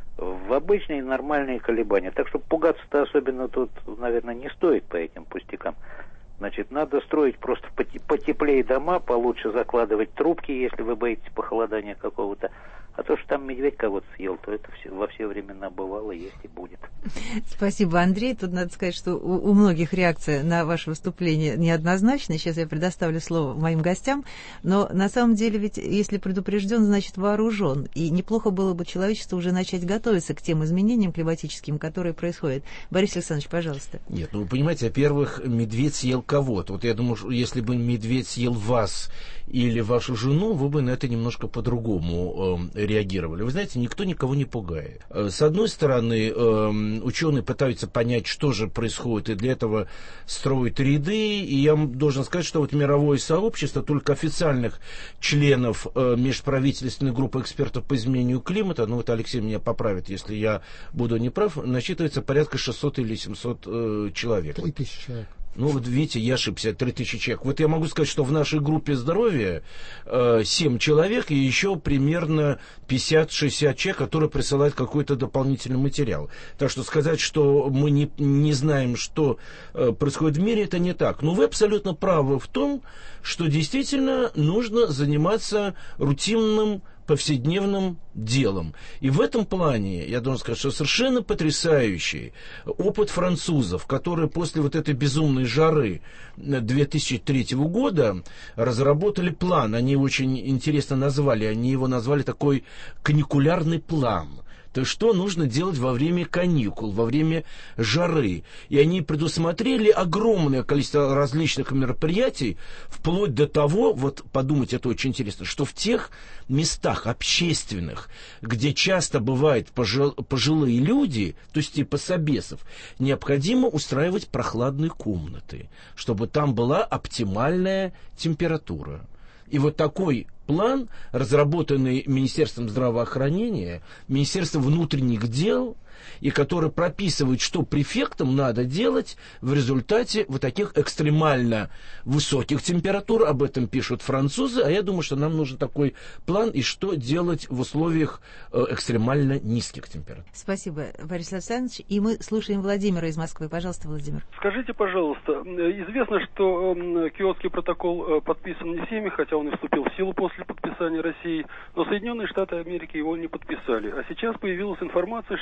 Speaker 13: в обычные нормальные колебания. Так что пугаться-то особенно тут, наверное, не стоит по этим пустякам. Значит, надо строить просто потеплее дома, получше закладывать трубки, если вы боитесь похолодания какого-то. А то, что там медведь кого-то съел, то это все, во все времена бывало, есть и будет.
Speaker 8: Спасибо, Андрей. Тут надо сказать, что у, у многих реакция на ваше выступление неоднозначная. Сейчас я предоставлю слово моим гостям. Но на самом деле ведь если предупрежден, значит вооружен. И неплохо было бы человечеству уже начать готовиться к тем изменениям климатическим, которые происходят. Борис Александрович, пожалуйста.
Speaker 10: Нет, ну вы понимаете, во-первых, медведь съел кого-то. Вот я думаю, что если бы медведь съел вас или вашу жену, вы бы на это немножко по-другому э, реагировали. Вы знаете, никто никого не пугает. С одной стороны, э, ученые пытаются понять, что же происходит, и для этого строят ряды. И я должен сказать, что вот мировое сообщество, только официальных членов э, межправительственной группы экспертов по изменению климата, ну вот Алексей меня поправит, если я буду неправ, насчитывается порядка шестьсот или семьсот э, человек.
Speaker 9: Три тысячи человек.
Speaker 10: Ну, вот видите, я ошибся, три тысячи человек. Вот я могу сказать, что в нашей группе здоровья э, семь человек и еще примерно пятьдесят-шестьдесят человек, которые присылают какой-то дополнительный материал. Так что сказать, что мы не, не знаем, что э, происходит в мире, это не так. Но вы абсолютно правы в том, что действительно нужно заниматься рутинным повседневным делом. И в этом плане, я должен сказать, что совершенно потрясающий опыт французов, которые после вот этой безумной жары две тысячи третьего года разработали план. Они его очень интересно назвали. Они его назвали такой каникулярный план. То есть, что нужно делать во время каникул, во время жары. И они предусмотрели огромное количество различных мероприятий, вплоть до того, вот подумать, это очень интересно, что в тех местах общественных, где часто бывают пожил, пожилые люди, то есть типа собесов, необходимо устраивать прохладные комнаты, чтобы там была оптимальная температура. И вот такой план, разработанный Министерством здравоохранения, Министерством внутренних дел, и который прописывает, что префектам надо делать в результате вот таких экстремально высоких температур. Об этом пишут французы, а я думаю, что нам нужен такой план, и что делать в условиях экстремально низких температур.
Speaker 8: Спасибо, Борис Александрович. И мы слушаем Владимира из Москвы. Пожалуйста, Владимир.
Speaker 14: Скажите, пожалуйста, известно, что Киотский протокол подписан не всеми, хотя он и вступил в силу после подписания России, но Соединенные Штаты Америки его не подписали. А сейчас появилась информация, что Соединенные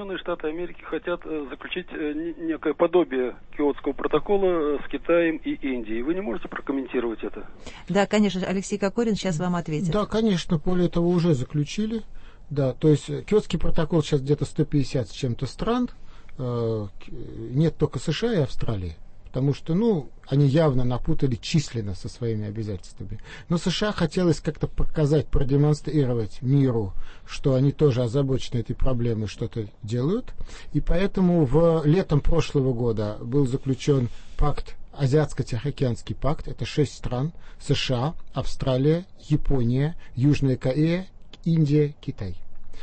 Speaker 14: Соединенные Штаты Америки хотят э, заключить э, некое подобие Киотского протокола э, с Китаем и Индией. Вы не можете прокомментировать это?
Speaker 8: Да, конечно, Алексей Кокорин сейчас вам ответит.
Speaker 9: Да, конечно, более того, уже заключили. Да, то есть Киотский протокол сейчас где-то сто пятьдесят с чем-то стран. Э, нет только США и Австралии. Потому что, ну, они явно напутали численно со своими обязательствами. Но США хотелось как-то показать, продемонстрировать миру, что они тоже озабочены этой проблемой, что-то делают. И поэтому в летом прошлого года был заключен пакт, Азиатско-Тихоокеанский пакт. Это шесть стран: США, Австралия, Япония, Южная Корея, Индия, Китай.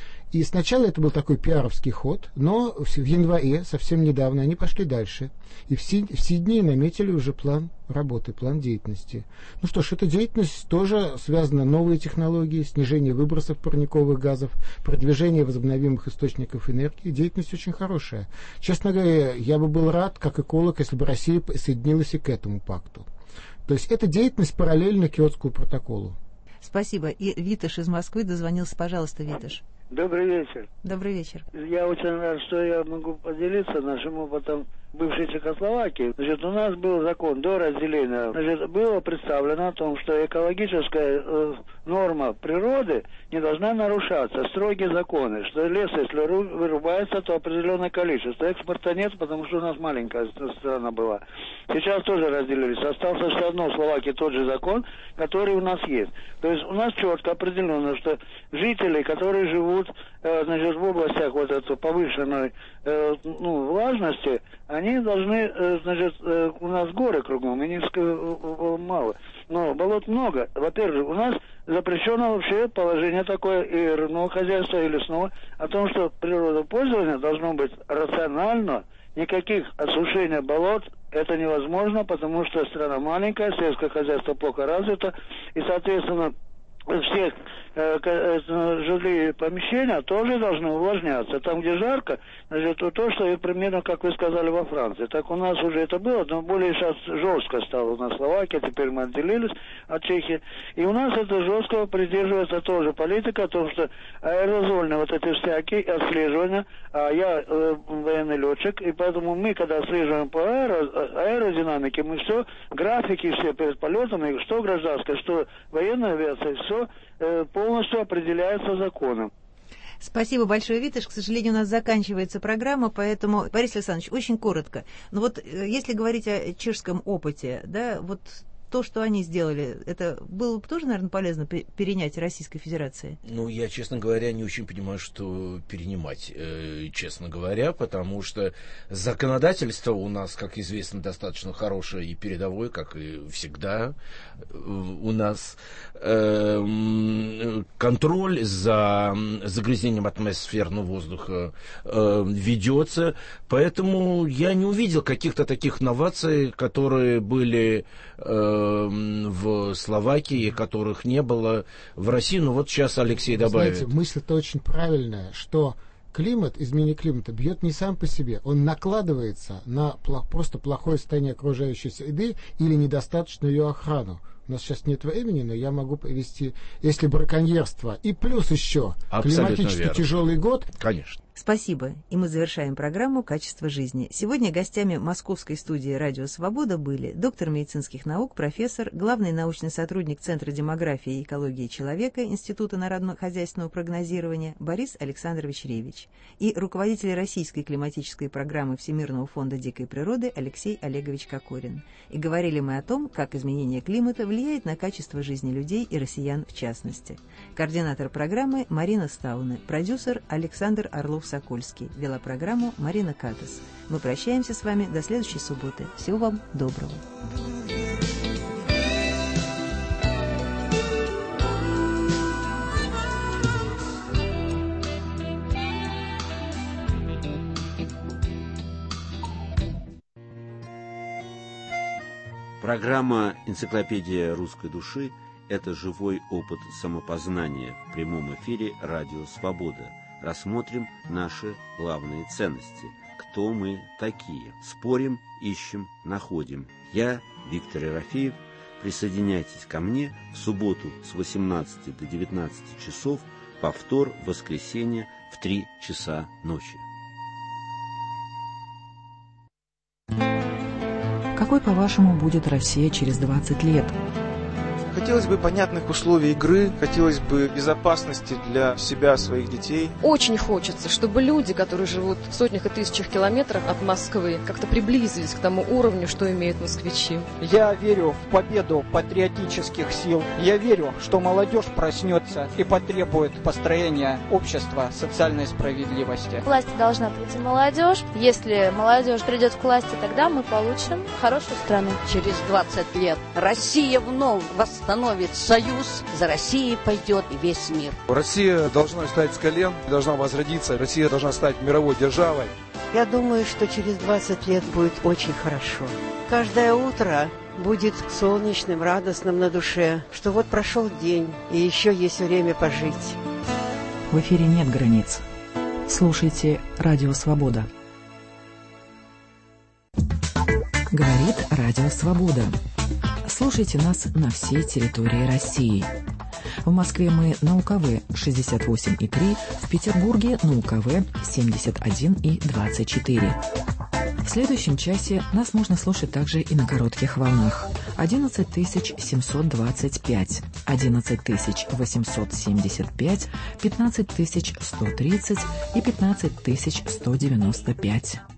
Speaker 9: И сначала это был такой пиаровский ход, но в январе, совсем недавно, они пошли дальше. И в Сиднее наметили уже план работы, план деятельности. Ну что ж, эта деятельность тоже связана с новыми технологиями, снижение выбросов парниковых газов, продвижение возобновимых источников энергии. Деятельность очень хорошая. Честно говоря, я бы был рад, как эколог, если бы Россия присоединилась и к этому пакту. То есть это деятельность параллельно Киотскому протоколу.
Speaker 8: Спасибо. И Виташ из Москвы дозвонился. Пожалуйста, Виташ.
Speaker 15: Добрый вечер.
Speaker 8: Добрый вечер.
Speaker 15: Я очень рад, что я могу поделиться нашим опытом бывшей Чехословакии. Значит, у нас был закон до разделения. Значит, было представлено о том, что экологическая э, норма природы не должна нарушаться. Строгие законы, что лес, если вырубается, то определенное количество. Экспорта нет, потому что у нас маленькая страна была. Сейчас тоже разделились. Остался все равно в Словакии тот же закон, который у нас есть. То есть у нас четко определено, что жители, которые живут э, значит, в областях вот этой повышенной э, ну, влажности, они должны, э, значит, э, у нас горы кругом, и низко э, мало, но болот много. Во-первых, у нас запрещено вообще положение такое и рыбного хозяйства, и лесного, о том, что природопользование должно быть рационально, никаких осушения болот это невозможно, потому что страна маленькая, сельское хозяйство плохо развито, и, соответственно, все э, э, жилые помещения тоже должны увлажняться. Там, где жарко, значит, то, что примерно, как вы сказали, во Франции. Так у нас уже это было, но более сейчас жестко стало у нас Словакия, теперь мы отделились от Чехии. И у нас это жестко придерживается тоже политика о том, что аэрозольные вот эти всякие отслеживания, а я э, военный летчик, и поэтому мы, когда отслеживаем по аэро, аэродинамике, мы все, графики все перед полетами, что гражданское, что военная авиация, все полностью определяется законом.
Speaker 8: Спасибо большое, Виташ. К сожалению, у нас заканчивается программа, поэтому, Борис Александрович, очень коротко. Но вот если говорить о чешском опыте, да, вот то, что они сделали, это было бы тоже, наверное, полезно перенять Российской Федерации?
Speaker 10: Ну, я, честно говоря, не очень понимаю, что перенимать, э, честно говоря, потому что законодательство у нас, как известно, достаточно хорошее и передовое, как и всегда у нас. Э, контроль за загрязнением атмосферного воздуха э, ведется, поэтому я не увидел каких-то таких новаций, которые были э, в Словакии, которых не было в России. Ну вот сейчас Алексей добавит.
Speaker 9: Знаете, мысль-то очень правильная, что климат, изменение климата бьет не сам по себе, он накладывается на просто плохое состояние окружающей среды или недостаточную ее охрану. У нас сейчас нет времени, но я могу привести, если браконьерство и плюс еще
Speaker 10: абсолютно
Speaker 9: климатически
Speaker 10: верно.
Speaker 9: Тяжелый год.
Speaker 10: Конечно.
Speaker 8: Спасибо. И мы завершаем программу «Качество жизни». Сегодня гостями московской студии «Радио Свобода» были доктор медицинских наук, профессор, главный научный сотрудник Центра демографии и экологии человека Института народно-хозяйственного прогнозирования Борис Александрович Ревич и руководитель российской климатической программы Всемирного фонда дикой природы Алексей Олегович Кокорин. И говорили мы о том, как изменение климата влияет на качество жизни людей и россиян в частности. Координатор программы Марина Стауна, продюсер Александр Орлов-Сокольский. Вела программу Марина Катас. Мы прощаемся с вами до следующей субботы. Всего вам доброго.
Speaker 16: Программа «Энциклопедия русской души» – это живой опыт самопознания в прямом эфире «Радио Свобода». Рассмотрим наши главные ценности. Кто мы такие? Спорим, ищем, находим. Я, Виктор Ерофеев. Присоединяйтесь ко мне в субботу с восемнадцати до девятнадцати часов, повтор в воскресенье в три часа ночи.
Speaker 17: Какой, по-вашему, будет Россия через двадцать лет?
Speaker 18: Хотелось бы понятных условий игры, хотелось бы безопасности для себя, своих детей.
Speaker 19: Очень хочется, чтобы люди, которые живут в сотнях и тысячах километров от Москвы, как-то приблизились к тому уровню, что имеют москвичи.
Speaker 24: Я верю в победу патриотических сил. Я верю, что молодежь проснется и потребует построения общества социальной справедливости.
Speaker 25: К власти должна прийти молодежь. Если молодежь придет к власти, тогда мы получим хорошую страну.
Speaker 26: Через двадцать лет Россия вновь восстановится. Становит союз, за Россией пойдет и весь мир.
Speaker 27: Россия должна встать с колен, должна возродиться, Россия должна стать мировой державой.
Speaker 28: Я думаю, что через двадцать лет будет очень хорошо. Каждое утро будет солнечным, радостным на душе, что вот прошел день, и еще есть время пожить.
Speaker 17: В эфире нет границ. Слушайте «Радио Свобода». Говорит «Радио Свобода». Слушайте нас на всей территории России. В Москве мы на У К В шестьдесят восемь и три, в Петербурге на У К В семьдесят один и двадцать четыре. В следующем часе нас можно слушать также и на коротких волнах. одиннадцать тысяч семьсот двадцать пять, одиннадцать тысяч восемьсот семьдесят пять, пятнадцать тысяч сто тридцать и пятнадцать тысяч сто девяносто пять.